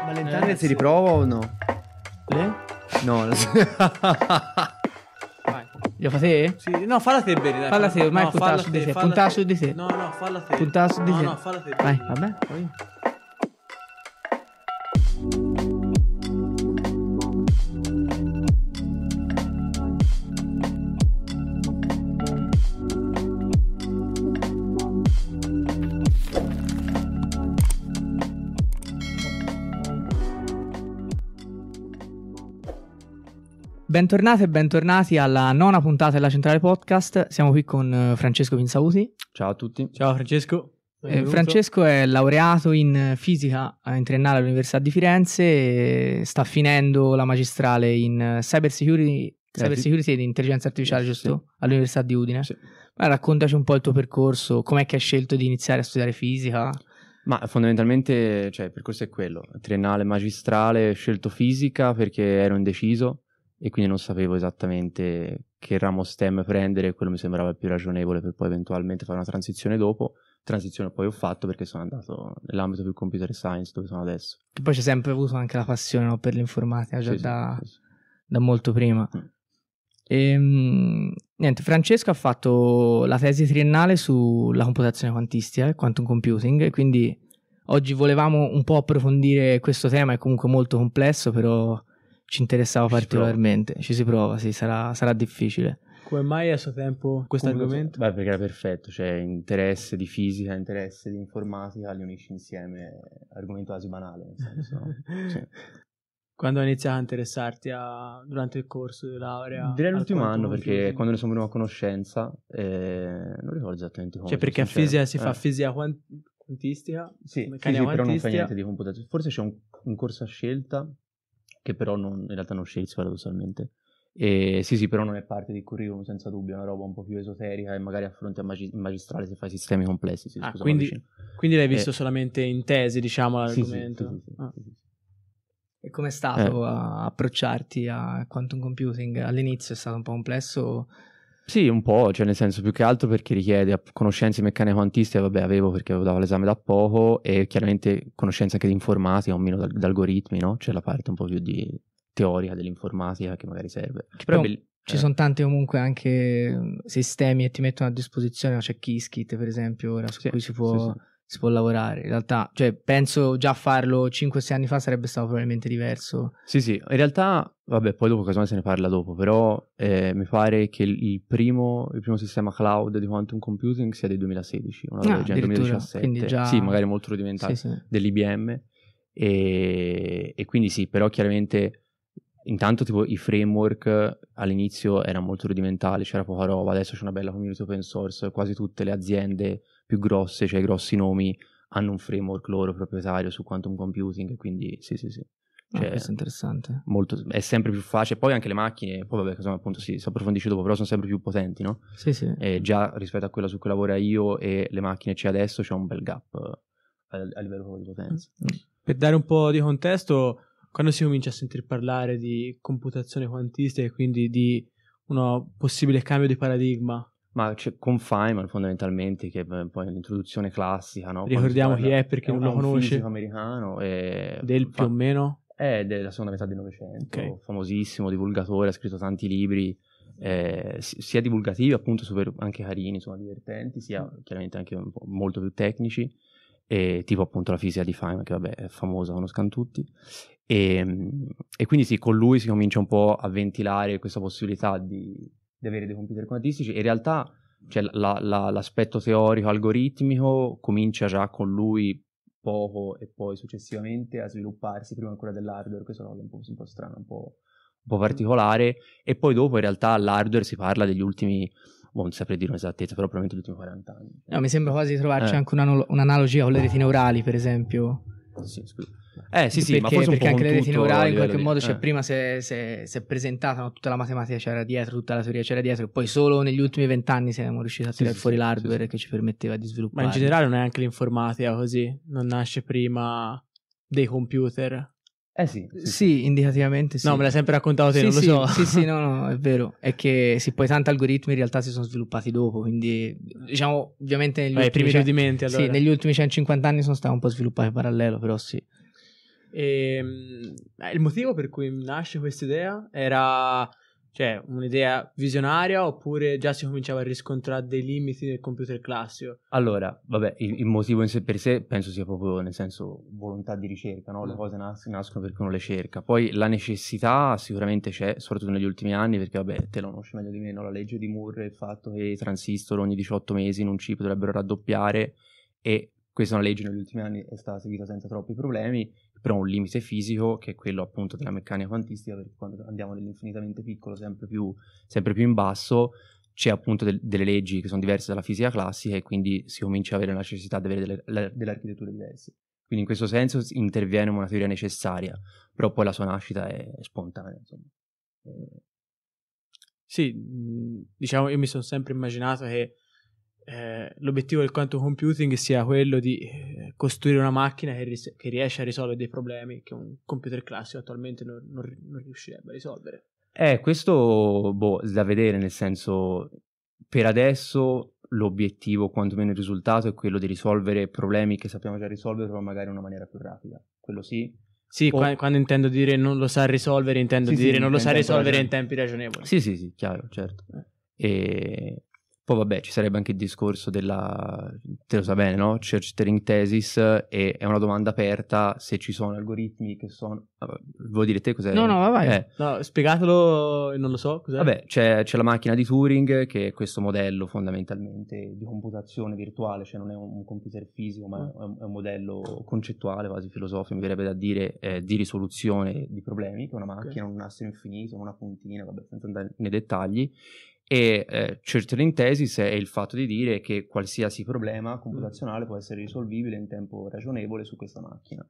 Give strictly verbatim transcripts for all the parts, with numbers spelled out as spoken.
Ma l'Entangler si riprova o no? Le? No. Vai. Glielo fa te? Sì, no, falla te, Beri, dai. Falla te, ormai no, puntata falla su te, di te. falla Puntata te. su di te. No, no, falla te. Puntata su di no, te. No, falla te. Vai, vabbè, poi. Bentornate e bentornati alla nona puntata della Centrale Podcast. Siamo qui con eh, Francesco Pinsauti. Ciao a tutti. Ciao Francesco. Eh, Francesco è laureato in fisica in triennale all'Università di Firenze e sta finendo la magistrale in cyber security, cyber security ed intelligenza artificiale, giusto? Sì. All'Università di Udine. Sì. Ma raccontaci un po' il tuo percorso, com'è che hai scelto di iniziare a studiare fisica? Ma fondamentalmente, cioè, il percorso è quello. Triennale, magistrale, scelto fisica perché ero indeciso e quindi non sapevo esattamente che ramo STEM prendere, quello mi sembrava il più ragionevole per poi eventualmente fare una transizione dopo. Transizione poi ho fatto perché sono andato nell'ambito più computer science dove sono adesso. Che poi c'è sempre avuto anche la passione, no, per l'informatica, già Sì, da, sì, sì. da molto prima. Mm. E, niente, Francesco ha fatto la tesi triennale sulla computazione quantistica e quantum computing, e quindi oggi volevamo un po' approfondire questo tema, è comunque molto complesso, però ci interessava Ci particolarmente. Ci si prova, sì, sarà, sarà difficile. Come mai a suo tempo questo argomento? Beh, perché era perfetto, cioè interesse di fisica, interesse di informatica, li unisci insieme, argomento quasi banale, nel senso, sì. Quando hai iniziato a interessarti a... durante il corso di laurea? Direi al l'ultimo quantum anno, perché computing? quando ne sono venuto a conoscenza, eh, non ricordo esattamente come. Cioè perché a sincero. fisica si fa Eh. fisica quant- quantistica? Sì, sì, meccanica sì, però non fa quantistica. niente di computazione. Forse c'è un, un corso a scelta che però non, in realtà non scegli paradossalmente. E sì, sì, però non è parte del curriculum, senza dubbio, è una roba un po' più esoterica e magari affronti a magi- in magistrale se fai sistemi complessi. Sì, Ah, scusa, quindi, ma vicino. quindi l'hai visto Eh, solamente in tesi, diciamo, Sì, sì, l'argomento? sì, sì, sì, Ah. sì, sì. E com'è stato Eh. a approcciarti a quantum computing? All'inizio è stato un po' complesso? Sì, un po', cioè nel senso più che altro perché richiede app- conoscenze di meccanica quantistica, vabbè avevo perché avevo dato l'esame da poco, e chiaramente conoscenze anche di informatica, un meno d'al- d'algoritmi, no? C'è la parte un po' più di teorica dell'informatica che magari serve. Che Però poi è belli- ci eh. sono tanti comunque anche mm, sistemi che ti mettono a disposizione, no? C'è Qiskit per esempio ora su Sì, cui si può, sì, sì. si può lavorare. In realtà, cioè, penso già farlo cinque sei anni fa sarebbe stato probabilmente diverso. Sì, sì, in realtà, vabbè, poi dopo casomai se ne parla dopo, però eh, mi pare che il, il primo il primo sistema cloud di quantum computing sia del duemilasedici, una roba Ah, del genere, addirittura, duemiladiciassette. quindi già- Sì, magari molto rudimentale, Sì, sì. dell'I B M, e, e quindi sì, però chiaramente intanto tipo i framework all'inizio erano molto rudimentali, c'era poca roba, adesso c'è una bella community open source, quasi tutte le aziende più grosse, cioè i grossi nomi, hanno un framework loro proprietario su quantum computing, quindi sì, sì, sì. Ah, Cioè, questo è interessante. molto, è sempre più facile. Poi anche le macchine, poi vabbè, insomma, appunto si, si approfondisce dopo, però sono sempre più potenti, no? Sì, sì. E già rispetto a quella su cui lavora io e le macchine c'è adesso, c'è un bel gap eh, a, a livello proprio di potenza. Per dare un po' di contesto, quando si comincia a sentir parlare di computazione quantistica e quindi di un possibile cambio di paradigma, Ma c'è con Feynman fondamentalmente, che è poi l'introduzione classica, no? ricordiamo Quando si chi parla- è per chi non un- lo è un conosce, fisico americano e del fa- più o meno. È della seconda metà del Novecento, Ok. famosissimo, divulgatore, ha scritto tanti libri, eh, si- sia divulgativi, appunto, super, anche carini, insomma, divertenti, sia chiaramente anche un po' molto più tecnici, e tipo appunto la fisica di Feynman, che vabbè è famosa, conoscano tutti, e, e quindi sì, con lui si comincia un po' a ventilare questa possibilità di, di avere dei computer quantistici, e in realtà cioè, la- la- l'aspetto teorico, algoritmico, comincia già con lui poco, e poi successivamente a svilupparsi prima ancora dell'hardware. Questa è una cosa un po', un po' strana, un po', un po' particolare, e poi dopo in realtà l'hardware si parla degli ultimi, boh, non saprei dire un'esattezza, però probabilmente gli ultimi quaranta anni. No, mi sembra quasi di trovarci Eh. anche un'analo- un'analogia con le reti neurali, per esempio. Sì, scusa. Eh sì, sì, perché, ma forse un perché po' anche con le reti tutto a neurali in livello qualche di- modo, cioè, eh. prima si è, si è- si è presentata, no, tutta la matematica c'era dietro, tutta la teoria c'era dietro, e poi solo negli ultimi vent'anni siamo riusciti a Sì, tirare sì, fuori sì, l'hardware sì, sì. che ci permetteva di Ma sviluppare. in generale non è anche l'informatica così, non nasce prima dei computer. Eh sì, Sì, sì, sì. indicativamente sì. No, me l'hai sempre raccontato te, Sì, non sì, lo so. sì, sì, no, no, è vero. È che sì, poi tanti algoritmi in realtà si sono sviluppati dopo, quindi diciamo, ovviamente negli Beh, i ultimi primi cen- rudimenti, allora. Sì, negli ultimi centocinquanta anni sono stati un po' sviluppati in parallelo, però sì. E, mh, il motivo per cui nasce questa idea era, cioè, un'idea visionaria oppure già si cominciava a riscontrare dei limiti nel computer classico? Allora, vabbè, il, il motivo in sé per sé penso sia proprio, nel senso, volontà di ricerca, no? Le Mm. cose nas- nascono perché uno le cerca. Poi la necessità sicuramente c'è, soprattutto negli ultimi anni, perché vabbè, te lo conosci meglio di me, no? La legge di Moore, il fatto che i transistor ogni diciotto mesi in un chip dovrebbero raddoppiare, e questa è una legge negli ultimi anni è stata seguita senza troppi problemi, però un limite fisico che è quello appunto della meccanica quantistica, perché quando andiamo nell'infinitamente piccolo sempre più, sempre più in basso c'è appunto del, delle leggi che sono diverse dalla fisica classica, e quindi si comincia a avere la necessità di avere delle, le, delle architetture diverse. Quindi in questo senso interviene una teoria necessaria, però poi la sua nascita è spontanea, insomma. Eh, Sì, mh, diciamo, io mi sono sempre immaginato che eh, l'obiettivo del quantum computing sia quello di eh, costruire una macchina che, ris- che riesce a risolvere dei problemi che un computer classico attualmente non, non, non riuscirebbe a risolvere. Eh, questo, boh, da vedere, nel senso, per adesso l'obiettivo, quantomeno il risultato, è quello di risolvere problemi che sappiamo già risolvere, però magari in una maniera più rapida. Quello sì. Sì, O- qua- quando intendo dire non lo sa risolvere, intendo Sì, sì, dire non lo in sa tempo risolvere in ragion- tempi ragionevoli. Sì, sì, sì, chiaro, certo. E poi vabbè, ci sarebbe anche il discorso della, te lo sa bene, no? Church Turing Thesis, e è una domanda aperta se ci sono algoritmi che sono... Vabbè, vuoi dire te cos'è? No, no, vai, vai. Eh, No, spiegatelo, non lo so. Cos'è? Vabbè, c'è, c'è la macchina di Turing, che è questo modello fondamentalmente di computazione virtuale, cioè non è un, un computer fisico, ma è un, è un modello concettuale, quasi filosofico, mi verrebbe da dire, eh, di risoluzione di problemi, che è una macchina, un asse infinito, una puntina, vabbè, senza andare nei dettagli. E eh, Church Turing Thesis è il fatto di dire che qualsiasi problema computazionale può essere risolvibile in tempo ragionevole su questa macchina.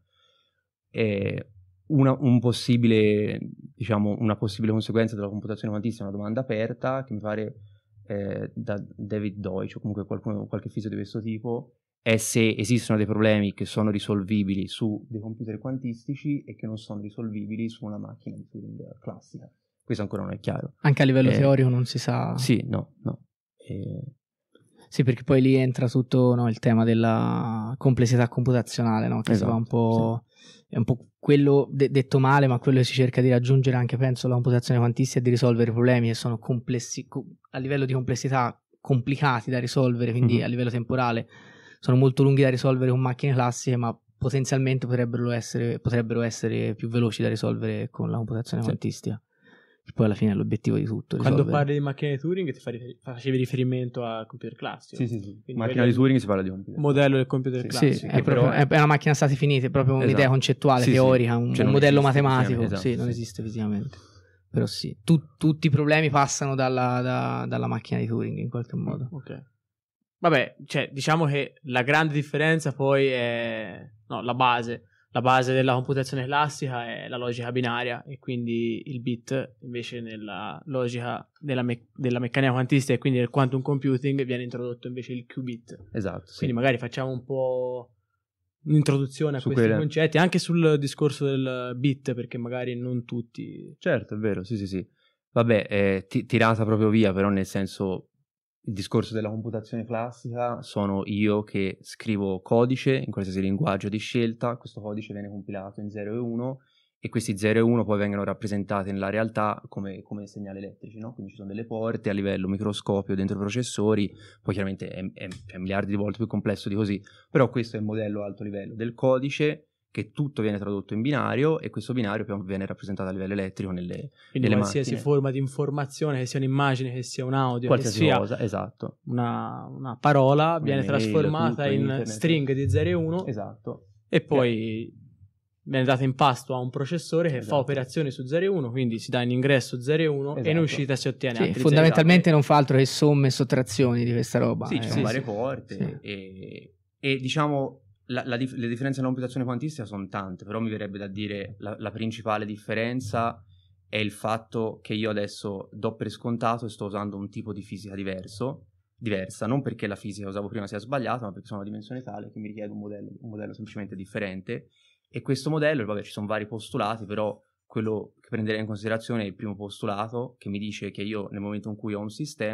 E una, un possibile, diciamo, una possibile conseguenza della computazione quantistica è una domanda aperta che mi pare eh, da David Deutsch o comunque qualcuno, qualche fisico di questo tipo, è se esistono dei problemi che sono risolvibili su dei computer quantistici e che non sono risolvibili su una macchina di Turing classica. Questo ancora non è chiaro. Anche a livello Eh, teorico non si sa. Sì, no, no. Eh, Sì, perché poi lì entra tutto, no, il tema della complessità computazionale, no? Che Esatto, si va un po'. È un po' quello de- detto male, ma quello che si cerca di raggiungere anche, penso, la computazione quantistica, è di risolvere problemi che sono complessi, co- a livello di complessità complicati da risolvere, quindi Mhm. a livello temporale sono molto lunghi da risolvere con macchine classiche, ma potenzialmente potrebbero essere, potrebbero essere più veloci da risolvere con la computazione Sì. quantistica. Che poi alla fine è l'obiettivo di tutto. Quando risolvere. parli di macchine di Turing ti fa rifer- facevi riferimento al computer classico. Sì, sì, sì. Quindi Macchina quello di è Turing si parla di computer. il modello del computer Sì, classico. Sì, che è, proprio, però è- è una macchina a stati finiti, è proprio Esatto. un'idea concettuale, Sì, sì. teorica, un, Cioè un non modello esiste matematico. fisicamente, Sì, esatto, non sì. esiste fisicamente. Però sì, tu- tutti i problemi passano dalla, da- dalla macchina di Turing in qualche modo. Ok. Vabbè, cioè, diciamo che la grande differenza poi è no, la base. La base della computazione classica è la logica binaria e quindi il bit, invece nella logica della, me- della meccanica quantistica e quindi del quantum computing viene introdotto invece il qubit. Esatto, sì. Quindi magari facciamo un po' un'introduzione a Su questi quelle- concetti, anche sul discorso del bit, perché magari non tutti... Certo, è vero, sì, sì, sì. Vabbè, è ti- tirata proprio via, però nel senso, il discorso della computazione classica sono io che scrivo codice in qualsiasi linguaggio di scelta, questo codice viene compilato in zero e uno, e questi zero e uno poi vengono rappresentati nella realtà come, come segnali elettrici, no? Quindi ci sono delle porte a livello microscopio dentro i processori, poi chiaramente è, è, è miliardi di volte più complesso di così, però questo è il modello a alto livello del codice, che tutto viene tradotto in binario e questo binario poi viene rappresentato a livello elettrico nelle, Quindi nelle qualsiasi macchine. forma di informazione, che sia un'immagine, che sia un audio, Qualsiasi che sia cosa, esatto. una, una parola, viene Un'email, trasformata tutto, in internet. string di zero e uno Esatto. e poi viene data in pasto a un processore che fa Esatto. operazioni su zero e uno, quindi si dà in ingresso zero e uno e in Esatto. uscita si ottiene Sì, altri fondamentalmente zero non fa altro che somme e sottrazioni di questa roba. Sì, eh. ci sono sì, varie sì. porte Sì. e, e diciamo la, la dif- le differenze nella computazione quantistica sono tante, però mi verrebbe da dire la, la principale differenza è il fatto che io adesso do per scontato e sto usando un tipo di fisica diverso, diversa, non perché la fisica che usavo prima sia sbagliata, ma perché sono una dimensione tale che mi richiede un modello, un modello semplicemente differente, e questo modello, vabbè, ci sono vari postulati, però quello che prenderei in considerazione è il primo postulato, che mi dice che io nel momento in cui ho un sistema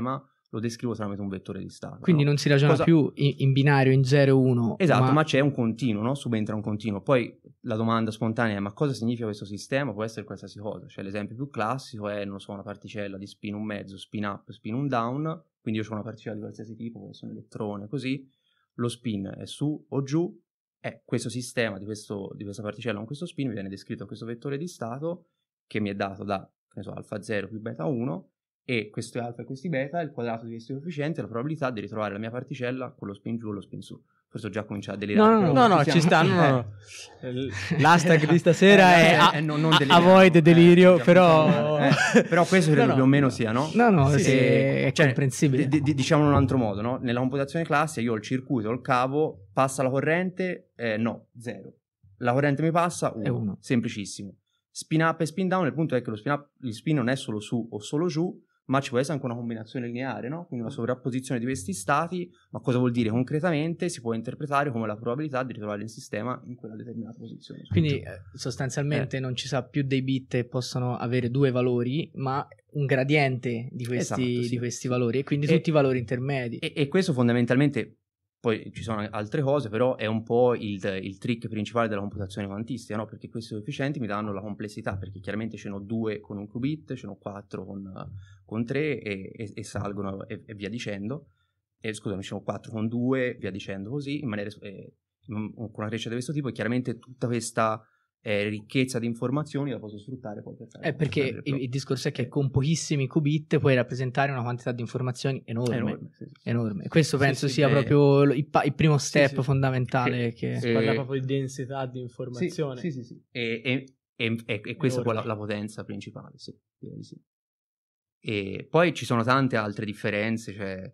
lo descrivo tramite un vettore di stato. Quindi no? non si ragiona Cosa... più in, in binario, in zero uno. Esatto, ma... ma c'è un continuo, no? Subentra un continuo. Poi la domanda spontanea è: ma cosa significa questo sistema? Può essere qualsiasi cosa. Cioè l'esempio più classico è, non so, una particella di spin un mezzo, spin up, spin un down. Quindi io ho una particella di qualsiasi tipo, può essere un elettrone, così. Lo spin è su o giù. E questo sistema di, questo, di questa particella con questo spin viene descritto a questo vettore di stato che mi è dato da, che ne so, alfa zero più beta uno. E questi alfa e questi beta, il quadrato di questi coefficienti è la probabilità di ritrovare la mia particella con lo spin giù o lo spin su. Forse ho già cominciato a delirare. No, no, no, no, ci, ci sta. No, no. Eh. L'hashtag di stasera eh, è eh, a- eh, non, non a- avoid delirio, eh, però... eh, però questo credo No, no. più o meno sia, no? No, no, Sì, sì, è cioè, comprensibile. d- d- diciamo in un altro modo, no? Nella computazione classica io ho il circuito, ho il cavo, passa la corrente, eh, no, zero. La corrente mi passa, uno. È uno. Semplicissimo. Spin up e spin down, il punto è che lo spin up, il spin non è solo su o solo giù, ma ci può essere anche una combinazione lineare, no? Quindi una sovrapposizione di questi stati, ma cosa vuol dire concretamente? Si può interpretare come la probabilità di ritrovare il sistema in quella determinata posizione. Quindi eh, sostanzialmente eh. non ci sa più dei bit che possono avere due valori, ma un gradiente di questi, esatto, sì, di questi sì. valori, e quindi e, tutti i valori intermedi. E, e questo fondamentalmente, poi ci sono altre cose, però è un po' il, il trick principale della computazione quantistica, no? Perché questi coefficienti mi danno la complessità, perché chiaramente ce n'ho due con un qubit, ce n'ho quattro con, con tre e, e, e salgono e, e via dicendo, e scusami, ce n'ho quattro con due, via dicendo così, in maniera, eh, con una crescita di questo tipo, e chiaramente tutta questa eh, ricchezza di informazioni la posso sfruttare poi per fare. Eh, perché il, il discorso è che con pochissimi qubit puoi rappresentare una quantità di informazioni enorme. Enorme, sì, sì. enorme. Questo Sì, penso sì, sia eh, proprio il, il primo step sì, sì. fondamentale. Che, Si Eh, parla proprio di densità di informazione. Sì, sì, sì. sì. E, e, e, e, e questa è poi la, la potenza principale, sì. Direi sì. E poi ci sono tante altre differenze, cioè,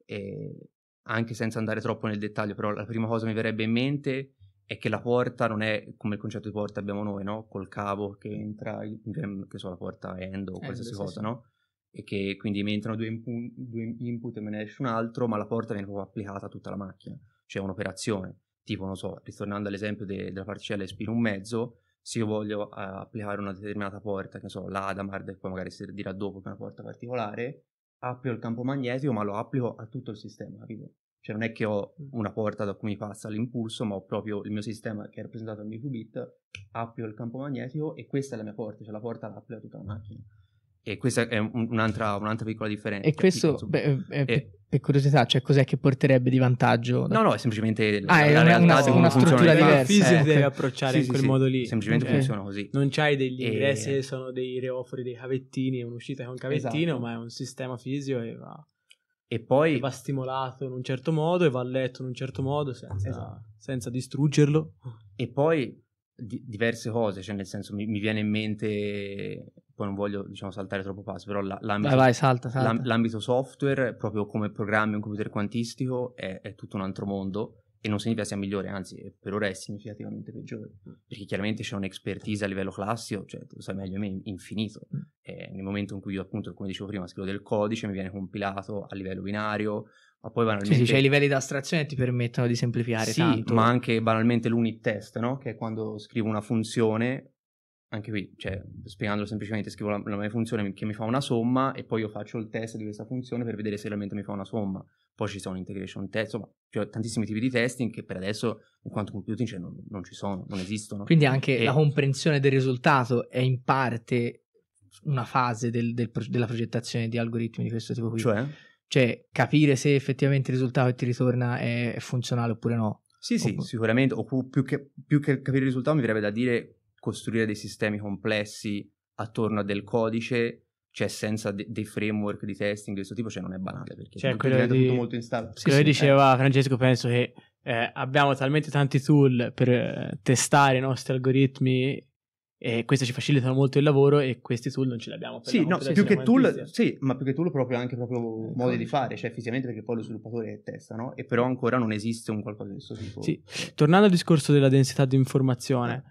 eh, anche senza andare troppo nel dettaglio, però la prima cosa che mi verrebbe in mente è che la porta non è come il concetto di porta abbiamo noi, no? Col cavo che entra, che so, la porta end o qualsiasi sì, cosa, sì. no? E che quindi mi entrano due, inpu- due input e me ne esce un altro, ma la porta viene proprio applicata a tutta la macchina. C'è un'operazione, tipo, non so, ritornando all'esempio de- della particella spin un mezzo, se io voglio uh, applicare una determinata porta, che ne so, l'Adamard, e poi magari si dirà dopo che è una porta particolare, applico il campo magnetico, ma lo applico a tutto il sistema, capito? Cioè non è che ho una porta da cui mi passa l'impulso, ma ho proprio il mio sistema che è rappresentato dal mio qubit, applico il campo magnetico e questa è la mia porta, cioè la porta la applica a tutta la macchina. E questa è un, un'altra, un'altra piccola differenza. E questo, cioè, beh, eh, eh, per curiosità, cioè cos'è che porterebbe di vantaggio? No, no, è semplicemente la, ah, è la una, realtà una, di come una funziona struttura il diversa. fisico Eh, si deve ok. approcciare sì, in quel sì, modo sì, lì. semplicemente Okay. funziona così. Non c'hai degli E- ingressi che sono dei reofori, dei cavettini, è un'uscita con cavettino, Esatto. ma è un sistema fisico e va, E poi e va stimolato in un certo modo e va letto in un certo modo senza, Esatto. senza distruggerlo. E poi di- diverse cose, cioè nel senso mi, mi viene in mente, poi non voglio diciamo saltare troppo passo, però la- l'ambito, Vai, vai, salta, salta. l'am- l'ambito software, proprio come programmi un computer quantistico, è, è tutto un altro mondo e non significa sia migliore, anzi per ora è significativamente peggiore, perché chiaramente c'è un'expertise a livello classico, cioè tu sai meglio di me, infinito. E nel momento in cui io appunto, come dicevo prima, scrivo del codice, mi viene compilato a livello binario, ma poi Sì, banalmente... sì, cioè i livelli di astrazione ti permettono di semplificare Sì, tanto. ma anche banalmente l'unit test, no? Che è quando scrivo una funzione, anche qui, cioè, spiegandolo semplicemente, scrivo la, la mia funzione che mi fa una somma e poi io faccio il test di questa funzione per vedere se realmente mi fa una somma. Poi ci sono integration test, insomma, cioè, tantissimi tipi di testing che per adesso, in quanto computing, cioè, non, non ci sono, non esistono. Quindi anche E- la comprensione del risultato è in parte una fase del- del pro- della progettazione di algoritmi di questo tipo qui. Cioè? Cioè, capire se effettivamente il risultato che ti ritorna è, è funzionale oppure no. Sì, sì, Oppure- sicuramente, o pu- più che, più che capire il risultato mi verrebbe da dire costruire dei sistemi complessi attorno a del codice, cioè senza de- dei framework di testing di questo tipo, cioè non è banale, perché Cioè, tutto quello diventa di- tutto molto instabile. Quello che diceva Francesco, penso che eh, abbiamo talmente tanti tool per eh, testare i nostri algoritmi e questi ci facilitano molto il lavoro e questi tool non ce li abbiamo per Sì, la no, computazione più che tool, quantistica. sì, ma più che tool proprio anche proprio modi codice. di fare, cioè fisicamente perché poi lo sviluppatore testa, no? E però ancora non esiste un qualcosa di questo tipo. Sì. Tornando al discorso della densità di informazione,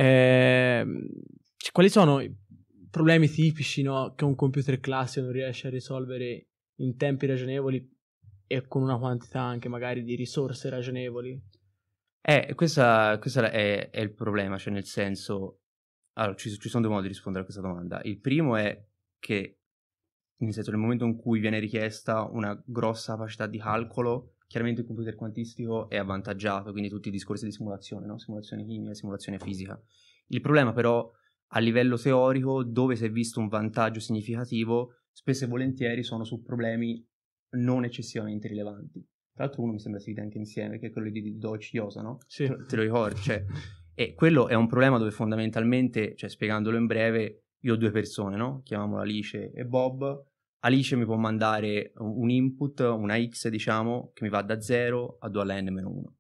ehm, c- quali sono i problemi tipici, no, che un computer classico non riesce a risolvere in tempi ragionevoli e con una quantità anche magari di risorse ragionevoli? Eh, questa, questa è, è il problema, cioè nel senso... Allora, ci, ci sono due modi di rispondere a questa domanda. Il primo è che nel senso nel momento in cui viene richiesta una grossa capacità di calcolo, chiaramente il computer quantistico è avvantaggiato, quindi tutti i discorsi di simulazione, no? Simulazione chimica, simulazione fisica. Il problema però a livello teorico, dove si è visto un vantaggio significativo, spesso e volentieri sono su problemi non eccessivamente rilevanti. Tra l'altro uno mi sembra si vede anche insieme, che è quello di Deutsch-Yosa, no? Sì. Te lo ricordi? Cioè, e quello è un problema dove fondamentalmente, cioè spiegandolo in breve, io ho due persone, no? Chiamiamola Alice e Bob. Alice mi può mandare un input, una X diciamo, che mi va da zero a due alla n meno uno.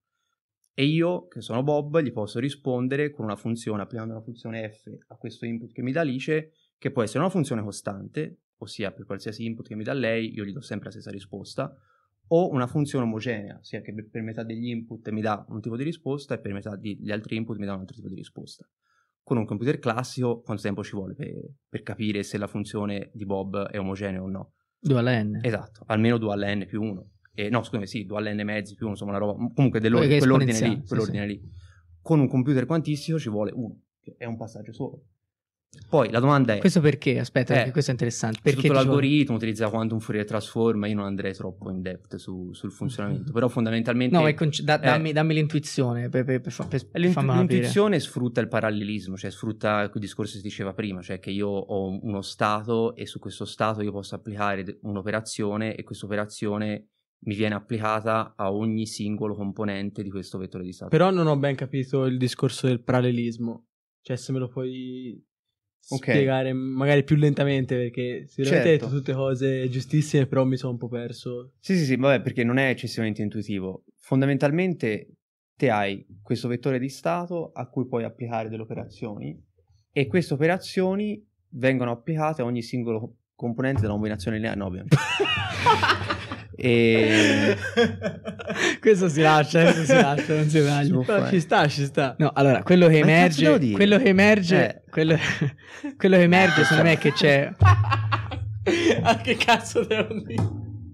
E io, che sono Bob, gli posso rispondere con una funzione, applicando una funzione f a questo input che mi dà Alice, che può essere una funzione costante, ossia per qualsiasi input che mi dà lei, io gli do sempre la stessa risposta, o una funzione omogenea, ossia che per metà degli input mi dà un tipo di risposta e per metà degli altri input mi dà un altro tipo di risposta. Con un computer classico, quanto tempo ci vuole per, per capire se la funzione di Bob è omogenea o no? due alla n. Esatto, almeno due alla n più uno. Eh, no, scusami, sì, due alla n mezzi più uno, insomma una roba, comunque dell'ordine, quell'ordine lì, quell'ordine sì, lì. Con un computer quantistico ci vuole uno, che è un passaggio solo. Poi la domanda è... Questo perché? Aspetta, eh, perché questo è interessante. Perché tutto l'algoritmo utilizza quantum Fourier transform, io non andrei troppo in depth su, sul funzionamento, però fondamentalmente... No, conc- da, dammi, eh, dammi l'intuizione per, per, per, per, per l'intu- L'intuizione sfrutta il parallelismo, cioè sfrutta quel discorso che si diceva prima, cioè che io ho uno stato e su questo stato io posso applicare un'operazione e questa operazione mi viene applicata a ogni singolo componente di questo vettore di stato. Però non ho ben capito il discorso del parallelismo, cioè se me lo puoi... Okay. Spiegare magari più lentamente, perché sicuramente hai detto tutte cose giustissime, però mi sono un po' perso. Sì, sì, sì, vabbè, perché non è eccessivamente intuitivo. Fondamentalmente te hai questo vettore di stato a cui puoi applicare delle operazioni e queste operazioni vengono applicate a ogni singolo componente della combinazione lineare. No, ovviamente. E... questo si lascia, questo si lascia, non si taglia. Ci sta, ci sta. No, allora, quello che Ma emerge, quello che emerge, eh. quello, quello che emerge secondo me è che c'è... ah, che cazzo devo dire?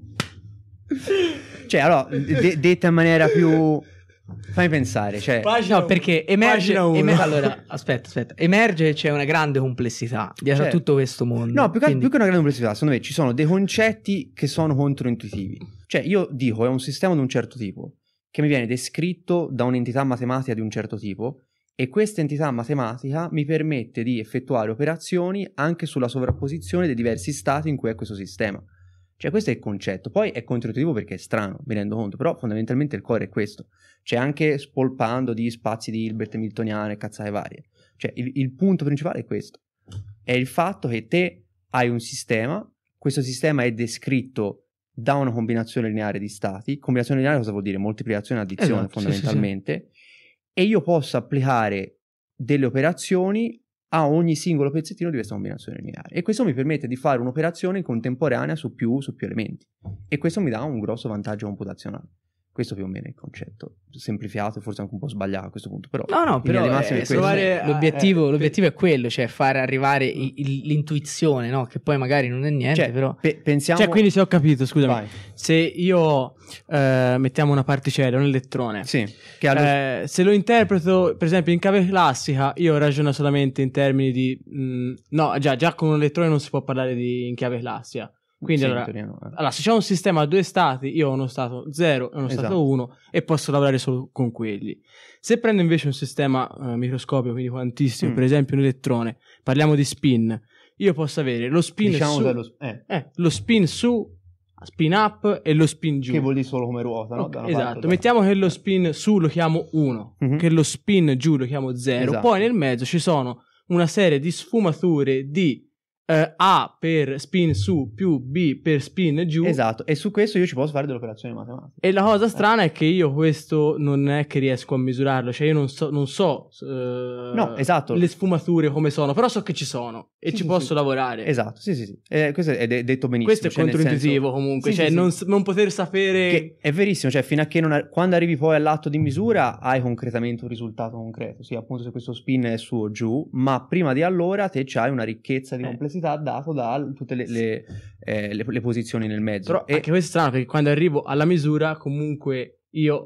Cioè, allora, de- detta in maniera più... Fammi pensare, cioè... Pagina no, perché emerge... emer- allora, aspetta, aspetta. Emerge che c'è una grande complessità dietro certo. a tutto questo mondo. No, più che, quindi... più che una grande complessità, secondo me ci sono dei concetti che sono controintuitivi. Cioè, io dico, è un sistema di un certo tipo, che mi viene descritto da un'entità matematica di un certo tipo, e questa entità matematica mi permette di effettuare operazioni anche sulla sovrapposizione dei diversi stati in cui è questo sistema. Cioè questo è il concetto, poi è controintuitivo perché è strano, mi rendo conto, però fondamentalmente il core è questo. C'è anche spolpando di spazi di Hilbert e Miltoniane e cazzate varie. Cioè il, il punto principale è questo, è il fatto che te hai un sistema, questo sistema è descritto da una combinazione lineare di stati. Combinazione lineare cosa vuol dire? Moltiplicazione e addizione, esatto, fondamentalmente, sì, sì, sì. E io posso applicare delle operazioni a ogni singolo pezzettino di questa combinazione lineare e questo mi permette di fare un'operazione in contemporanea su più, su più elementi e questo mi dà un grosso vantaggio computazionale. Questo più o meno è il concetto semplificato e forse anche un po' sbagliato a questo punto, però no no però eh, trovare, l'obiettivo, eh, l'obiettivo è quello, cioè far arrivare il, il, l'intuizione, no? Che poi magari non è niente, cioè, però pe- pensiamo cioè quindi se ho capito, scusami, Vai. Se io eh, mettiamo una particella, un elettrone, sì, che allo... eh, se lo interpreto per esempio in chiave classica, io ragiono solamente in termini di mh, no già già con un elettrone non si può parlare di in chiave classica. Quindi sì, allora, teoria, eh. allora se c'è un sistema a due stati, io ho uno stato zero e uno esatto. stato uno e posso lavorare solo con quelli. Se prendo invece un sistema uh, microscopico, quindi quantistico, mm. per esempio un elettrone, parliamo di spin, io posso avere lo spin diciamo su dello, eh. Eh, lo spin su, spin up e lo spin giù. Che vuol dire solo come ruota, no? Okay, esatto, mettiamo che lo spin su lo chiamo uno, mm-hmm. che lo spin giù lo chiamo zero, esatto. Poi nel mezzo ci sono una serie di sfumature di Uh, A per spin su più B per spin giù. Esatto, e su questo io ci posso fare delle operazioni matematiche. E la cosa strana eh. è che io questo non è che riesco a misurarlo, cioè io non so, non so uh, no, esatto. le sfumature come sono, però so che ci sono e sì, ci sì, posso sì. lavorare. Esatto, sì sì sì, eh, questo è de- detto benissimo. Questo è cioè controintuitivo senso... comunque, sì, cioè sì, non, sì. non poter sapere... Che è verissimo, cioè fino a che non ar- quando arrivi poi all'atto di misura hai concretamente un risultato concreto, sì appunto se questo spin è su o giù, ma prima di allora te c'hai una ricchezza di eh. complessità dato da tutte le, le, eh, le, le posizioni nel mezzo. Però e anche questo è strano perché quando arrivo alla misura comunque io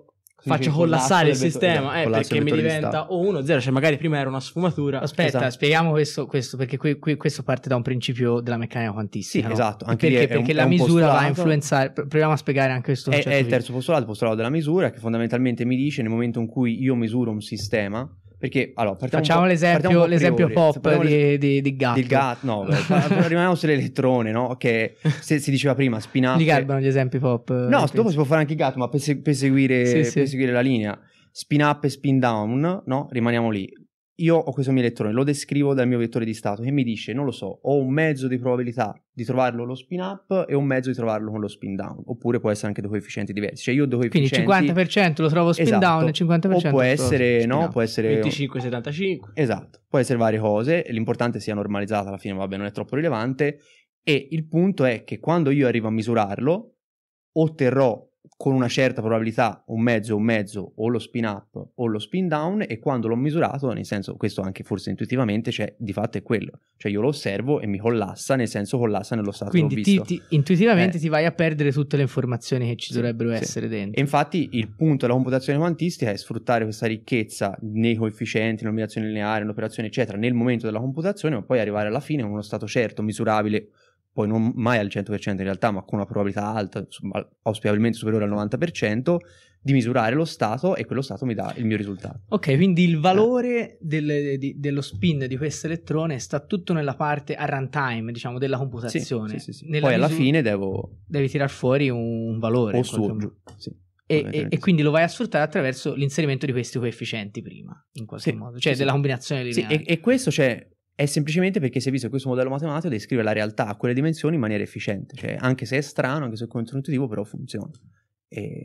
faccio sì, collassare il vettore- sistema, eh, collasso perché del mi vettore di diventa stato. o uno zero, cioè magari prima era una sfumatura. Aspetta, Esatto. spieghiamo questo, questo perché qui, qui- questo parte da un principio della meccanica Sì, quantistica. no? esatto, E anche lì perché è un- perché è la un misura va a postulato. influenzare. pr- Proviamo a spiegare anche questo È, concetto è il qui. terzo postulato, il postulato della misura, che fondamentalmente mi dice nel momento in cui io misuro un sistema, perché allora partiamo Facciamo un po', l'esempio, partiamo un po' l'esempio priori. pop Parliamo di, di, di gatto. del gatto, no, beh, pa- rimaniamo sull'elettrone, no? Che se si diceva prima spin up. Gli garbano gli esempi pop. eh, No, penso. dopo si può fare anche il gatto, ma per, se- per seguire, Sì, per sì. seguire la linea, spin up e spin down, no? Rimaniamo lì. Io ho questo mio elettrone, lo descrivo dal mio vettore di stato, che mi dice, non lo so, ho un mezzo di probabilità di trovarlo lo spin up e un mezzo di trovarlo con lo spin down, oppure può essere anche due coefficienti diversi. Cioè io ho due Quindi il coefficienti... cinquanta per cento lo trovo spin Esatto. down e il cinquanta per O cento può lo trovo essere, spin no? up. Può essere... venticinque settantacinque. Esatto, può essere varie cose, l'importante sia normalizzata alla fine, vabbè, non è troppo rilevante, e il punto è che quando io arrivo a misurarlo, otterrò con una certa probabilità un mezzo, un mezzo, o lo spin up o lo spin down, e quando l'ho misurato, nel senso, questo anche forse intuitivamente, cioè di fatto è quello, cioè io lo osservo e mi collassa, nel senso collassa nello stato Quindi che ho ti- visto. ti- intuitivamente Eh. ti vai a perdere tutte le informazioni che ci Sì, dovrebbero sì. essere dentro. E infatti il punto della computazione quantistica è sfruttare questa ricchezza nei coefficienti, nell'eliminazione lineare, nell'operazione eccetera, nel momento della computazione, ma poi arrivare alla fine con uno stato certo, misurabile, poi non mai al cento per cento in realtà, ma con una probabilità alta, insomma, auspicabilmente superiore al novanta per cento, di misurare lo stato, e quello stato mi dà il mio risultato. Ok, quindi il valore del- di- dello spin di questo elettrone sta tutto nella parte a runtime, diciamo, della Sì, computazione. sì, sì, sì. Nella Poi alla misura fine devo... devi tirar fuori un valore. o in su qualche o modo. giù. Sì, E, e- fondamentalmente e quindi lo vai a sfruttare attraverso l'inserimento di questi coefficienti prima, in qualche Sì, modo, cioè sì, della sì. combinazione Sì, lineare. e, e questo cioè, è semplicemente perché si è visto che questo modello matematico descrive la realtà a quelle dimensioni in maniera efficiente, cioè anche se è strano, anche se è controintuitivo, però funziona. E...